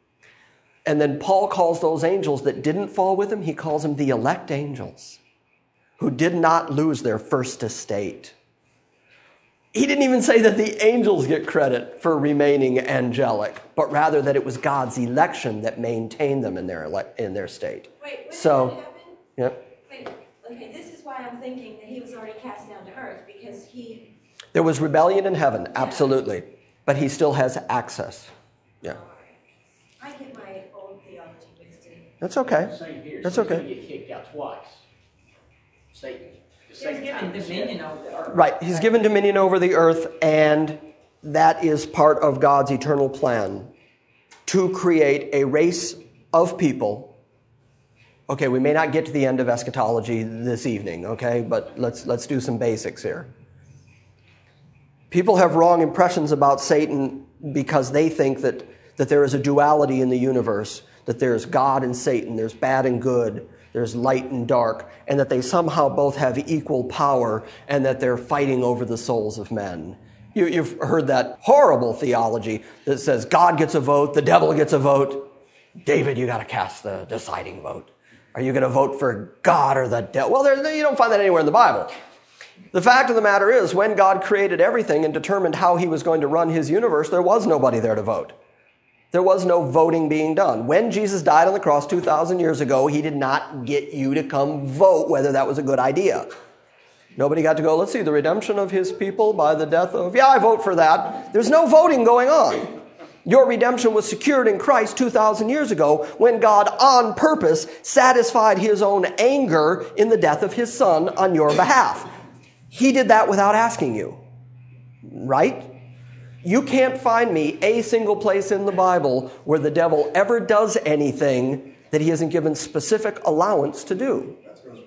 And then Paul calls those angels that didn't fall with him, he calls them the elect angels, who did not lose their first estate. He didn't even say that the angels get credit for remaining angelic, but rather that it was God's election that maintained them in their ele- in their state. Wait, when So- did that happen? Yep. Wait, okay, this is why I'm thinking that he was already cast down to earth, because he, There was rebellion in heaven, absolutely, but he still has access. Yeah, I get my old theology mixed in. that's okay. Same here. That's So he's okay. gonna get kicked out twice. Satan. The He's second given time he dominion said- over the earth. Right, he's given dominion over the earth, and that is part of God's eternal plan to create a race of people. Okay, we may not get to the end of eschatology this evening, okay, but let's let's do some basics here. People have wrong impressions about Satan because they think that, that there is a duality in the universe, that there's God and Satan, there's bad and good, there's light and dark, and that they somehow both have equal power and that they're fighting over the souls of men. You, you've heard that horrible theology that says God gets a vote, the devil gets a vote. David, you got to cast the deciding vote. Are you going to vote for God or the devil? Well, there, you don't find that anywhere in the Bible. The fact of the matter is, when God created everything and determined how he was going to run his universe, there was nobody there to vote. There was no voting being done. When Jesus died on the cross two thousand years ago, he did not get you to come vote whether that was a good idea. Nobody got to go, let's see, the redemption of his people by the death of, yeah, I vote for that. There's no voting going on. Your redemption was secured in Christ two thousand years ago when God, on purpose, satisfied his own anger in the death of his son on your behalf. He did that without asking you, right? You can't find me a single place in the Bible where the devil ever does anything that he hasn't given specific allowance to do.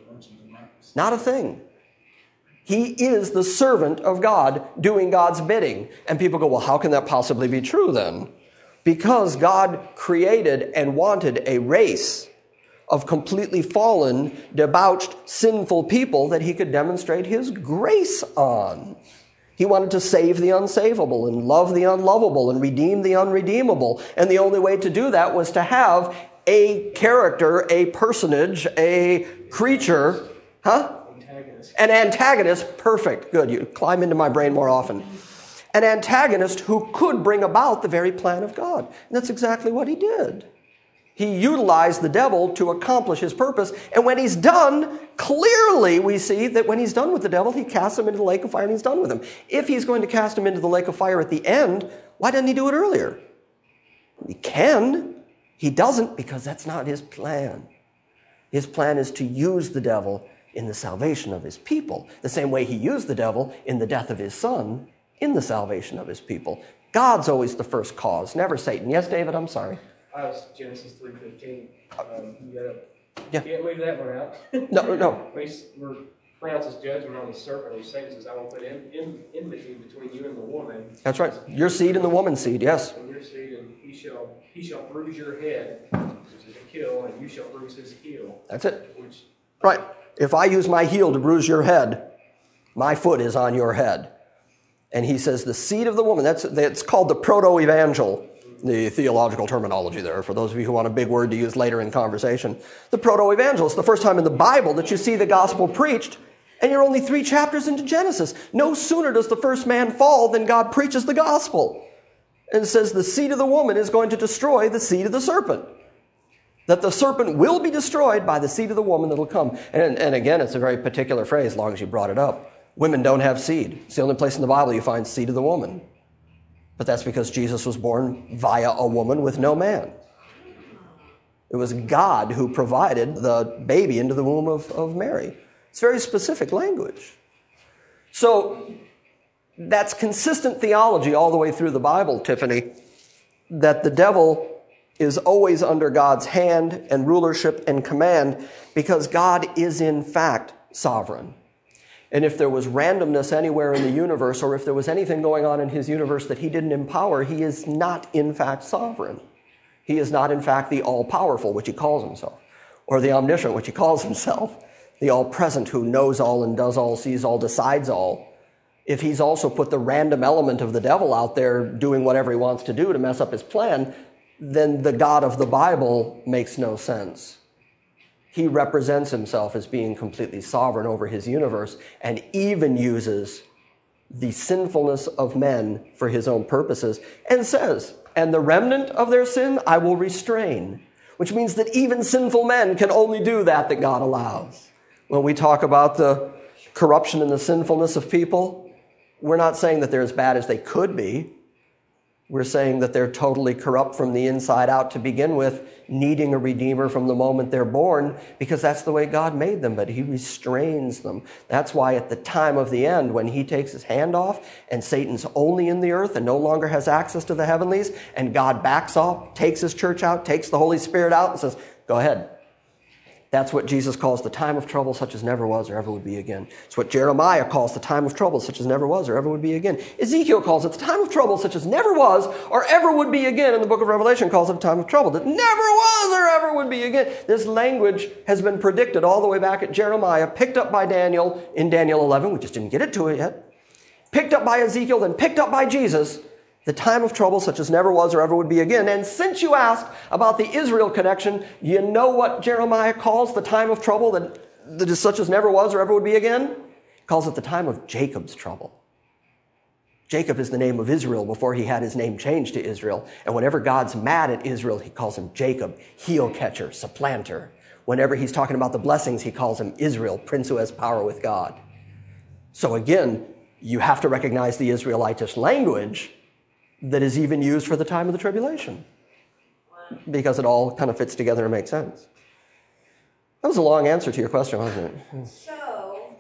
Not a thing. He is the servant of God doing God's bidding. And people go, well, how can that possibly be true then? Because God created and wanted a race of completely fallen, debauched, sinful people that he could demonstrate his grace on. He wanted to save the unsavable and love the unlovable and redeem the unredeemable. And the only way to do that was to have a character, a personage, a creature, huh? Antagonist. An antagonist, perfect, good, you climb into my brain more often. An antagonist who could bring about the very plan of God. And that's exactly what he did. He utilized the devil to accomplish his purpose. And when he's done, clearly we see that when he's done with the devil, he casts him into the lake of fire and he's done with him. If he's going to cast him into the lake of fire at the end, why didn't he do it earlier? He can. He doesn't because that's not his plan. His plan is to use the devil in the salvation of his people, the same way he used the devil in the death of his son in the salvation of his people. God's always the first cause, never Satan. Yes, David, I'm sorry. I was Genesis three fifteen. Um, you gotta, Yeah. can't leave that one out. No, no. We we're pronounces judgment on the serpent, and Satan says, I will put in, in, enmity between you and the woman. That's right. Your seed and the woman's seed, yes. And your seed, and he shall he shall bruise your head, which is a kill, and you shall bruise his heel. That's it. Which Right. If I use my heel to bruise your head, my foot is on your head. And he says the seed of the woman, that's, that's called the proto-evangel, the theological terminology there, for those of you who want a big word to use later in conversation. The proto-evangel is the first time in the Bible that you see the gospel preached, and you're only three chapters into Genesis. No sooner does the first man fall than God preaches the gospel. And it says the seed of the woman is going to destroy the seed of the serpent. That the serpent will be destroyed by the seed of the woman that will come. And, and again, it's a very particular phrase, as long as you brought it up. Women don't have seed. It's the only place in the Bible you find seed of the woman. But that's because Jesus was born via a woman with no man. It was God who provided the baby into the womb of, of Mary. It's very specific language. So that's consistent theology all the way through the Bible, Tiffany, that the devil is always under God's hand and rulership and command because God is in fact sovereign. And if there was randomness anywhere in the universe, or if there was anything going on in his universe that he didn't empower, he is not in fact sovereign. He is not in fact the all-powerful, which he calls himself, or the omniscient, which he calls himself, the all-present who knows all and does all, sees all, decides all. If he's also put the random element of the devil out there doing whatever he wants to do to mess up his plan, then the God of the Bible makes no sense. He represents himself as being completely sovereign over his universe and even uses the sinfulness of men for his own purposes and says, and the remnant of their sin I will restrain, which means that even sinful men can only do that that God allows. When we talk about the corruption and the sinfulness of people, we're not saying that they're as bad as they could be. We're saying that they're totally corrupt from the inside out to begin with, needing a redeemer from the moment they're born, because that's the way God made them, but he restrains them. That's why at the time of the end, when he takes his hand off and Satan's only in the earth and no longer has access to the heavenlies, and God backs off, takes his church out, takes the Holy Spirit out and says, go ahead. That's what Jesus calls the time of trouble such as never was or ever would be again. It's what Jeremiah calls the time of trouble such as never was or ever would be again. Ezekiel calls it the time of trouble such as never was or ever would be again. And the book of Revelation calls it a time of trouble that never was or ever would be again. This language has been predicted all the way back at Jeremiah, picked up by Daniel in Daniel eleven. We just didn't get it to it yet. Picked up by Ezekiel, then picked up by Jesus. The time of trouble such as never was or ever would be again. And since you asked about the Israel connection, you know what Jeremiah calls the time of trouble that, that is such as never was or ever would be again? He calls it the time of Jacob's trouble. Jacob is the name of Israel before he had his name changed to Israel. And whenever God's mad at Israel, he calls him Jacob, heel catcher, supplanter. Whenever he's talking about the blessings, he calls him Israel, prince who has power with God. So again, you have to recognize the Israelitish language that is even used for the time of the tribulation. Wow. Because it all kind of fits together and makes sense. That was a long answer to your question, wasn't it? So...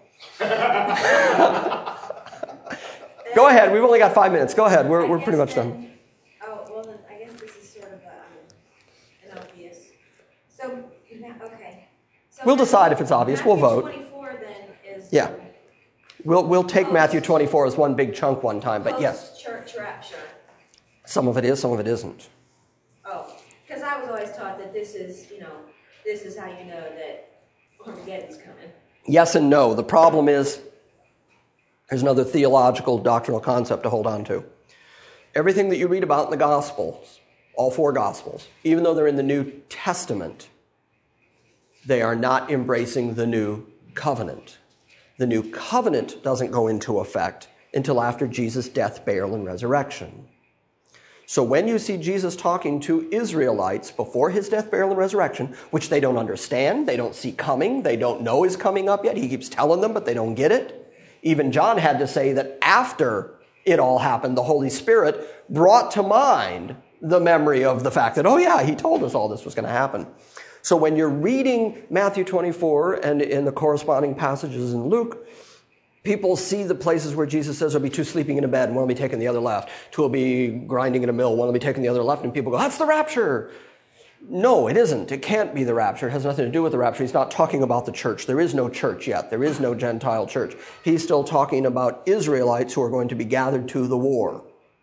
Go ahead. We've only got five minutes. Go ahead. We're, I we're pretty much then, done. Oh, well, then I guess this is sort of um, an obvious. So, okay. So We'll decide if it's obvious. Matthew We'll vote. twenty-four then is... Yeah. We'll, we'll take Matthew twenty-four as one big chunk one time, but yes. Church rapture. Some of it is, some of it isn't. Oh, because I was always taught that this is, you know, this is how you know that Armageddon's coming. Yes and no. The problem is, there's another theological doctrinal concept to hold on to. Everything that you read about in the Gospels, all four Gospels, even though they're in the New Testament, they are not embracing the new covenant. The new covenant doesn't go into effect until after Jesus' death, burial, and resurrection. So when you see Jesus talking to Israelites before his death, burial, and resurrection, which they don't understand, they don't see coming, they don't know is coming up yet, he keeps telling them, but they don't get it. Even John had to say that after it all happened, the Holy Spirit brought to mind the memory of the fact that, oh yeah, he told us all this was going to happen. So when you're reading Matthew twenty-four and in the corresponding passages in Luke, people see the places where Jesus says there'll be two sleeping in a bed, and one will be taking the other left. Two will be grinding in a mill, one will be taking the other left, and people go, that's the rapture. No, it isn't. It can't be the rapture. It has nothing to do with the rapture. He's not talking about the church. There is no church yet. There is no Gentile church. He's still talking about Israelites who are going to be gathered to the war.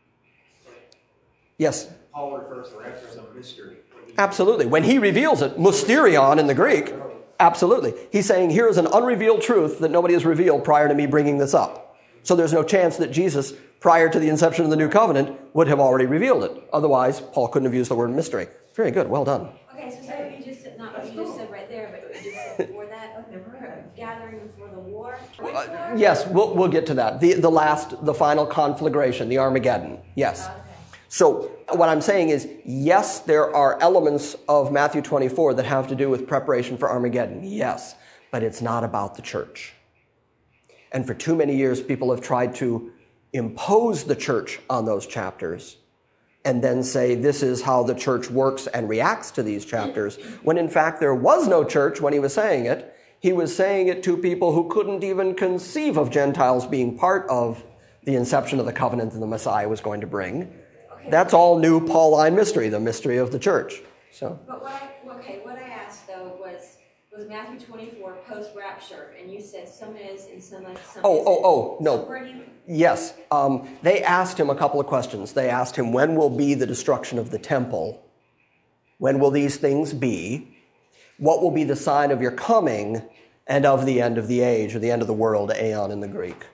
Yes? Paul refers to the rapture as a mystery. Absolutely. When he reveals it, mysterion in the Greek, absolutely. He's saying, here is an unrevealed truth that nobody has revealed prior to me bringing this up. So there's no chance that Jesus, prior to the inception of the new covenant, would have already revealed it. Otherwise, Paul couldn't have used the word mystery. Very good. Well done. Okay, so say what you just said, not what you just said right there, but what you just said before that, gathering before the war. Uh, yes, we'll, we'll get to that. The, the last, the final conflagration, the Armageddon. Yes. Okay. So what I'm saying is, yes, there are elements of Matthew twenty-four that have to do with preparation for Armageddon. Yes, but it's not about the church. And for too many years, people have tried to impose the church on those chapters and then say this is how the church works and reacts to these chapters, when in fact there was no church when he was saying it. He was saying it to people who couldn't even conceive of Gentiles being part of the inception of the covenant that the Messiah was going to bring. That's all new Pauline mystery, the mystery of the church. So. But what I, okay, what I asked though was, was Matthew twenty-four post-rapture, and you said some is and some, some Oh, isn't. oh, oh, no. So where do you... Yes. Um, they asked him a couple of questions. They asked him, when will be the destruction of the temple? When will these things be? What will be the sign of your coming and of the end of the age, or the end of the world, aeon in the Greek?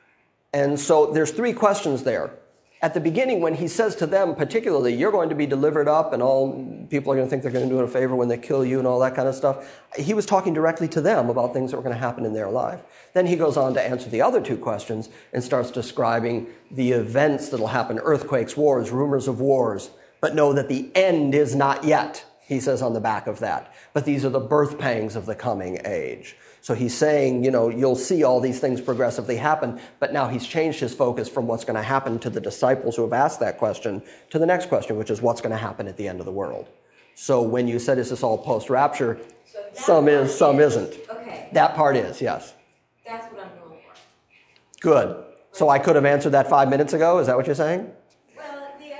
And so there's three questions there. At the beginning, when he says to them particularly, you're going to be delivered up and all people are going to think they're going to do it a favor when they kill you and all that kind of stuff, he was talking directly to them about things that were going to happen in their life. Then he goes on to answer the other two questions and starts describing the events that will happen, earthquakes, wars, rumors of wars, but know that the end is not yet, he says on the back of that. But these are the birth pangs of the coming age. So he's saying, you know, you'll see all these things progressively happen, but now he's changed his focus from what's going to happen to the disciples who have asked that question to the next question, which is what's going to happen at the end of the world. So when you said, is this all post-rapture, So some is, some is, isn't. Okay. That part is, yes. That's what I'm going for. Good. So I could have answered that five minutes ago, is that what you're saying? Well, the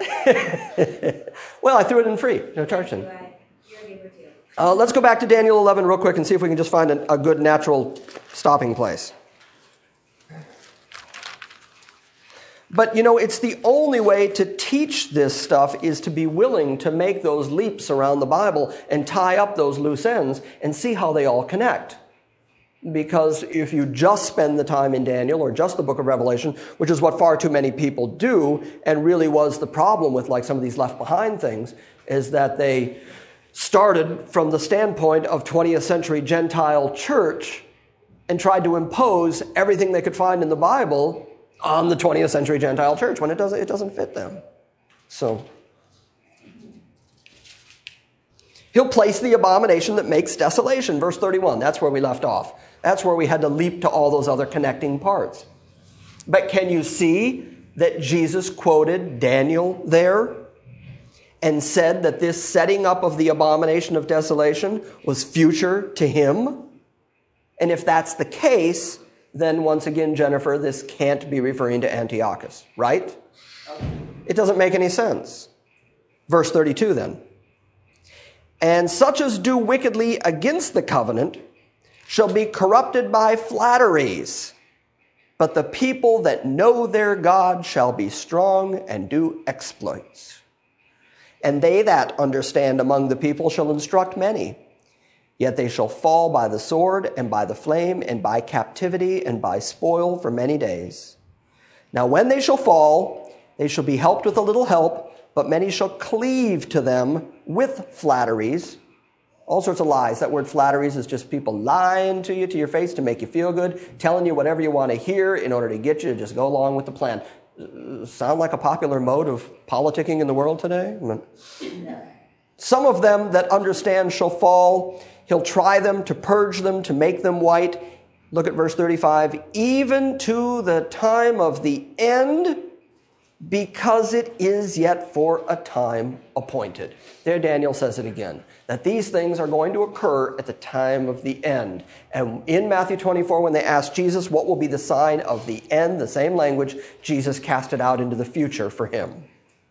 extra was... Well, I threw it in free, no charge. You're a giver too. Uh, let's go back to Daniel eleven real quick and see if we can just find a, a good natural stopping place. But, you know, it's the only way to teach this stuff is to be willing to make those leaps around the Bible and tie up those loose ends and see how they all connect. Because if you just spend the time in Daniel or just the book of Revelation, which is what far too many people do, and really was the problem with like some of these left behind things, is that they started from the standpoint of twentieth century Gentile church and tried to impose everything they could find in the Bible on the twentieth century Gentile church when it doesn't, it doesn't fit them. So he'll place the abomination that makes desolation, verse thirty-one. That's where we left off. That's where we had to leap to all those other connecting parts. But can you see that Jesus quoted Daniel there and said that this setting up of the abomination of desolation was future to him? And if that's the case, then once again, Jennifer, this can't be referring to Antiochus, right? It doesn't make any sense. Verse thirty-two then. And such as do wickedly against the covenant shall be corrupted by flatteries. But the people that know their God shall be strong and do exploits. And they that understand among the people shall instruct many. Yet they shall fall by the sword, and by the flame, and by captivity, and by spoil for many days. Now when they shall fall, they shall be helped with a little help, but many shall cleave to them with flatteries. All sorts of lies. That word flatteries is just people lying to you to your face to make you feel good, telling you whatever you want to hear in order to get you to just go along with the plan. Sound like a popular mode of politicking in the world today? No. Some of them that understand shall fall. He'll try them to purge them, to make them white. Look at verse thirty-five. Even to the time of the end, because it is yet for a time appointed. There Daniel says it again, that these things are going to occur at the time of the end. And in Matthew twenty-four, when they asked Jesus what will be the sign of the end, the same language, Jesus cast it out into the future for him.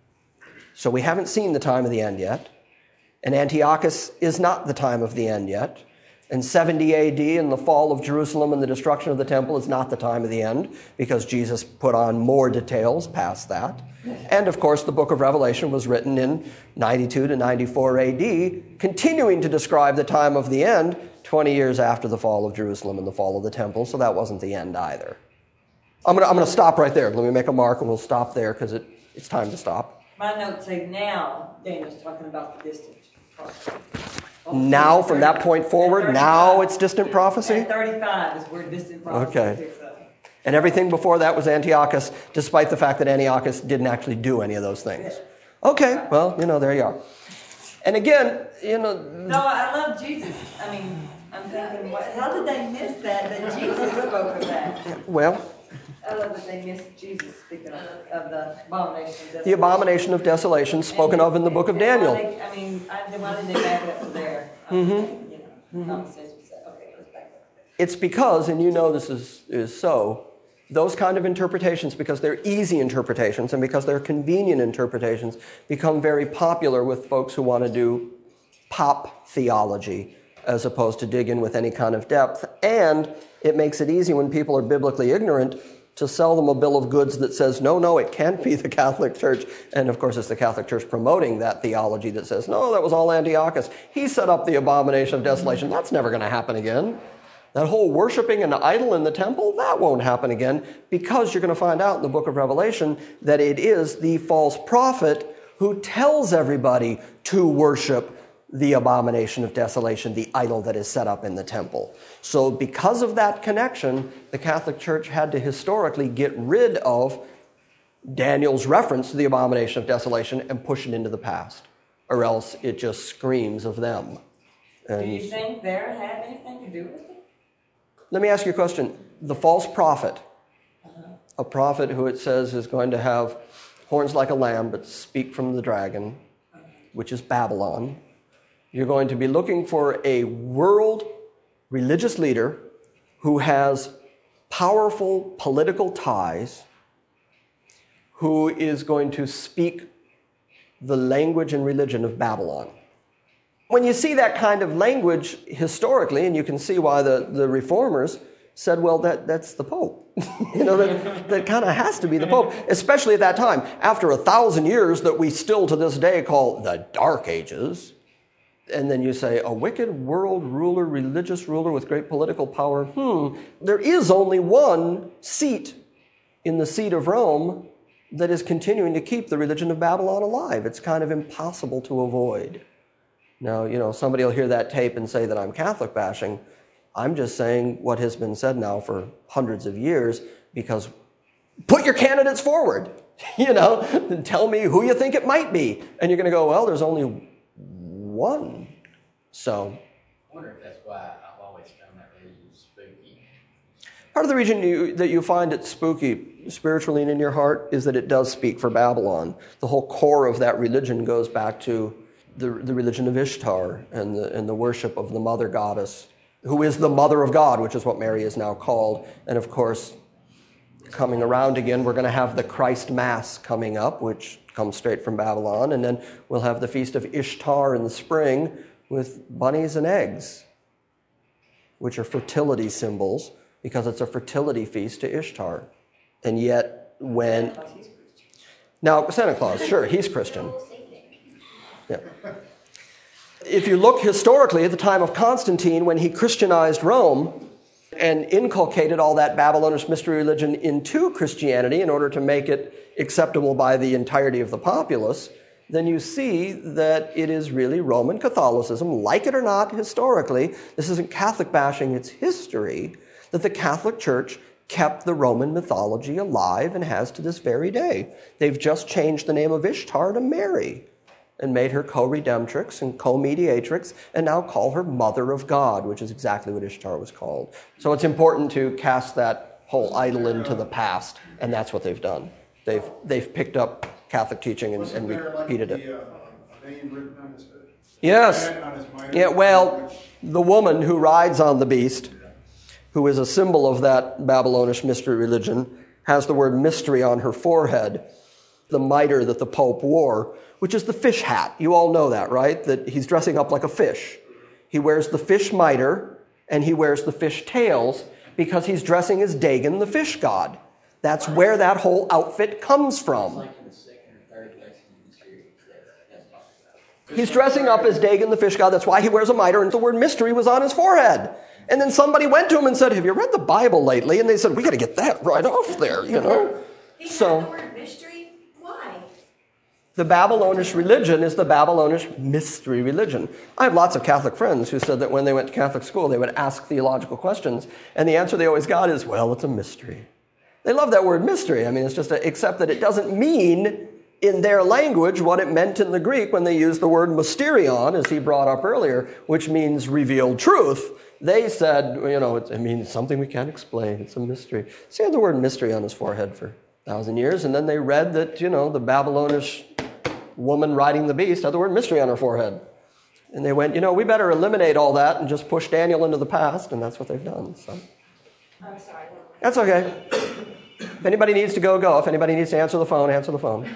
So we haven't seen the time of the end yet. And Antiochus is not the time of the end yet. And seventy A D and the fall of Jerusalem and the destruction of the temple is not the time of the end, because Jesus put on more details past that. And of course, the book of Revelation was written in ninety-two to ninety-four A D, continuing to describe the time of the end twenty years after the fall of Jerusalem and the fall of the temple, so that wasn't the end either. I'm going to I'm going to stop right there. Let me make a mark and we'll stop there because it, it's time to stop. My notes say now Daniel's talking about the distant prophecy. Now, from that point forward, now it's distant prophecy? And thirty-five is where distant prophecy Okay. picks up. And everything before that was Antiochus, despite the fact that Antiochus didn't actually do any of those things. Okay, well, you know, there you are. And again, you know... No, I love Jesus. I mean, I'm thinking, what, how did they miss that, that Jesus spoke of that? Well... I love that they missed Jesus speaking of, of the abomination of desolation. The abomination of desolation spoken And- of in the book of and Daniel. why they- I mean, I, then why did they back it up to there? Mm-hmm. You know, common sense would say, okay, let's back it up. It's because, and you know this is, is so, those kind of interpretations, because they're easy interpretations and because they're convenient interpretations, become very popular with folks who want to do pop theology as opposed to dig in with any kind of depth. And it makes it easy when people are biblically ignorant to sell them a bill of goods that says, no, no, it can't be the Catholic Church. And of course, it's the Catholic Church promoting that theology that says, no, that was all Antiochus. He set up the abomination of desolation. That's never going to happen again. That whole worshiping an idol in the temple, that won't happen again, because you're going to find out in the book of Revelation that it is the false prophet who tells everybody to worship the abomination of desolation, the idol that is set up in the temple. So because of that connection, the Catholic Church had to historically get rid of Daniel's reference to the abomination of desolation and push it into the past, or else it just screams of them. And Do you think there had anything to do with it? let me ask you a question. The false prophet, a prophet who it says is going to have horns like a lamb but speak from the dragon, which is Babylon. You're going to be looking for a world religious leader who has powerful political ties, who is going to speak the language and religion of Babylon. When you see that kind of language historically, and you can see why the, the reformers said, well, that, that's the Pope. you know, that, that kind of has to be the Pope, especially at that time. After a thousand years that we still to this day call the Dark Ages, and then you say, a wicked world ruler, religious ruler with great political power, hmm, there is only one seat in the seat of Rome that is continuing to keep the religion of Babylon alive. It's kind of impossible to avoid. Now, you know, somebody will hear that tape and say that I'm Catholic bashing. I'm just saying what has been said now for hundreds of years, because put your candidates forward, you know, and tell me who you think it might be. And you're going to go, well, there's only one. So I wonder if that's why I've always found that religion spooky. part of the reason you, that you find it spooky spiritually and in your heart is that it does speak for Babylon. The whole core of that religion goes back to the, the religion of Ishtar and the, and the worship of the mother goddess, who is the mother of God, which is what Mary is now called. And of course, coming around again, we're going to have the Christ Mass coming up, which comes straight from Babylon. And then we'll have the Feast of Ishtar in the spring with bunnies and eggs, which are fertility symbols, because it's a fertility feast to Ishtar. And yet, when... Now, Santa Claus, sure, he's Christian. Yeah. if you look historically at the time of Constantine, when he Christianized Rome and inculcated all that Babylonish mystery religion into Christianity in order to make it acceptable by the entirety of the populace, then you see that it is really Roman Catholicism, like it or not historically, this isn't Catholic bashing, it's history, that the Catholic Church kept the Roman mythology alive and has to this very day. They've just changed the name of Ishtar to Mary and made her co-redemptrix and co-mediatrix and now call her Mother of God, which is exactly what Ishtar was called. So it's important to cast that whole idol into the past, and that's what they've done. They've they've picked up Catholic teaching and, and repeated it. Yes. Yeah, well, the woman who rides on the beast, who is a symbol of that Babylonish mystery religion, has the word mystery on her forehead, the mitre that the Pope wore, which is the fish hat. You all know that, right? That he's dressing up like a fish. He wears the fish mitre and he wears the fish tails because he's dressing as Dagon, the fish god. That's where that whole outfit comes from. He's dressing up as Dagon, the fish god. That's why he wears a mitre, and the word mystery was on his forehead. And then somebody went to him and said, have you read the Bible lately? And they said, we got to get that right off there, you know. He had So the word mystery? Why? the Babylonish religion is the Babylonish mystery religion. I have lots of Catholic friends who said that when they went to Catholic school, they would ask theological questions, and the answer they always got is, well, it's a mystery. They love that word mystery. I mean, it's just a, except that it doesn't mean in their language what it meant in the Greek when they used the word mysterion, as he brought up earlier, which means revealed truth. They said, you know, it, it means something we can't explain. It's a mystery. So he had the word mystery on his forehead for a thousand years, and then they read that, you know, the Babylonish woman riding the beast had the word mystery on her forehead. And they went, you know, we better eliminate all that and just push Daniel into the past, and that's what they've done. So I'm sorry. that's okay. If anybody needs to go, go. If anybody needs to answer the phone, answer the phone.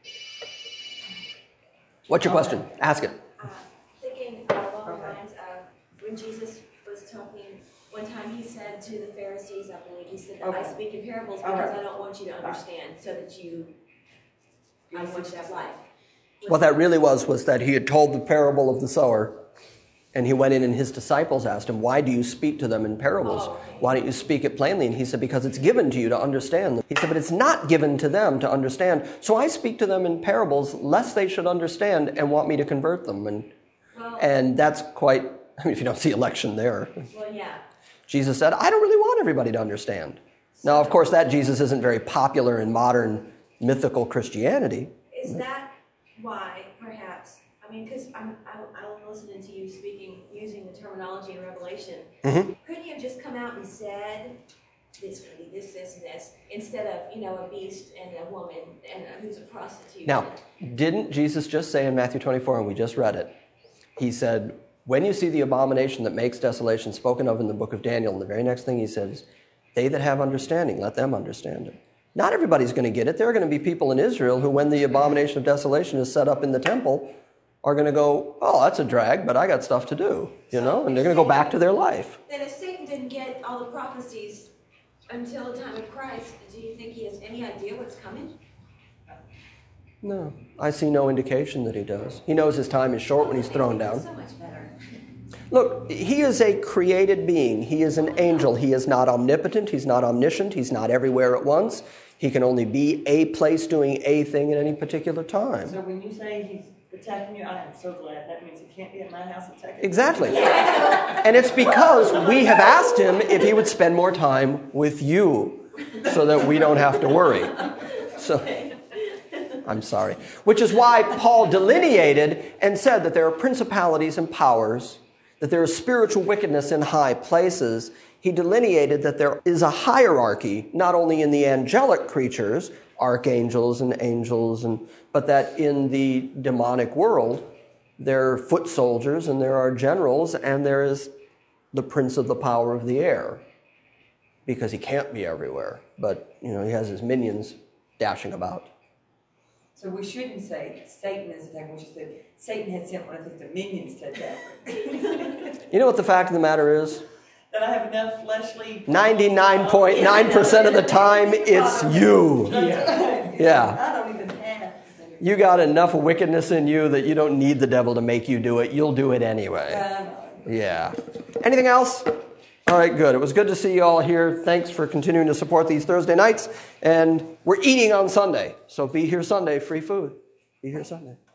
What's your question? Ask it. Uh, thinking along the lines of when Jesus was talking, one time he said to the Pharisees, I believe, he said that Okay. I speak in parables All because right. I don't want you to understand, so that you, I want you to have life. What that really was was that he had told the parable of the sower, and he went in and his disciples asked him, why do you speak to them in parables? Why don't you speak it plainly? And he said, because it's given to you to understand. He said, but it's not given to them to understand. So I speak to them in parables lest they should understand and want me to convert them. And Well, and that's quite, I mean, if you don't see election there. well, yeah. Jesus said, I don't really want everybody to understand. Now, of course, that Jesus isn't very popular in modern mythical Christianity. Is that why, perhaps, I mean, because I'm, I'm, I'm listening to you speaking, using the terminology in Revelation, Mm-hmm. couldn't you have just come out and said, this could be this, this, and this, instead of, you know, a beast and a woman and a, who's a prostitute? Now, didn't Jesus just say in Matthew twenty-four, and we just read it, he said, when you see the abomination that makes desolation spoken of in the book of Daniel, and the very next thing he says, they that have understanding, let them understand it. Not everybody's going to get it. There are going to be people in Israel who, when the abomination of desolation is set up in the temple, are going to go, oh, that's a drag, but I got stuff to do, you know, and they're going to go back to their life. Then if Satan didn't get all the prophecies until the time of Christ, do you think he has any idea what's coming? No, I see no indication that he does. He knows his time is short when he's thrown down. So much better. Look, he is a created being. He is an angel. He is not omnipotent. He's not omniscient. He's not everywhere at once. He can only be a place doing a thing at any particular time. So when you say he's attacking you, I am so glad. That means he can't be at my house attacking Exactly. And it's because we have asked him if he would spend more time with you so that we don't have to worry. So, I'm sorry. Which is why Paul delineated and said that there are principalities and powers, that there is spiritual wickedness in high places. He delineated that there is a hierarchy, not only in the angelic creatures, archangels and angels, and but that in the demonic world, there are foot soldiers and there are generals, and there is the prince of the power of the air, because he can't be everywhere, but you know he has his minions dashing about. So we shouldn't say Satan is attacking. We should say Satan has sent one of his dominions to attack. You know what the fact of the matter is? That I have enough fleshly... ninety-nine point nine percent of the time, it's you. That's right. Yeah. I don't even have. You got enough wickedness in you that you don't need the devil to make you do it. You'll do it anyway. Um, Yeah. Anything else? All right, good. It was good to see you all here. Thanks for continuing to support these Thursday nights. And we're eating on Sunday. So be here Sunday, free food. Be here Sunday.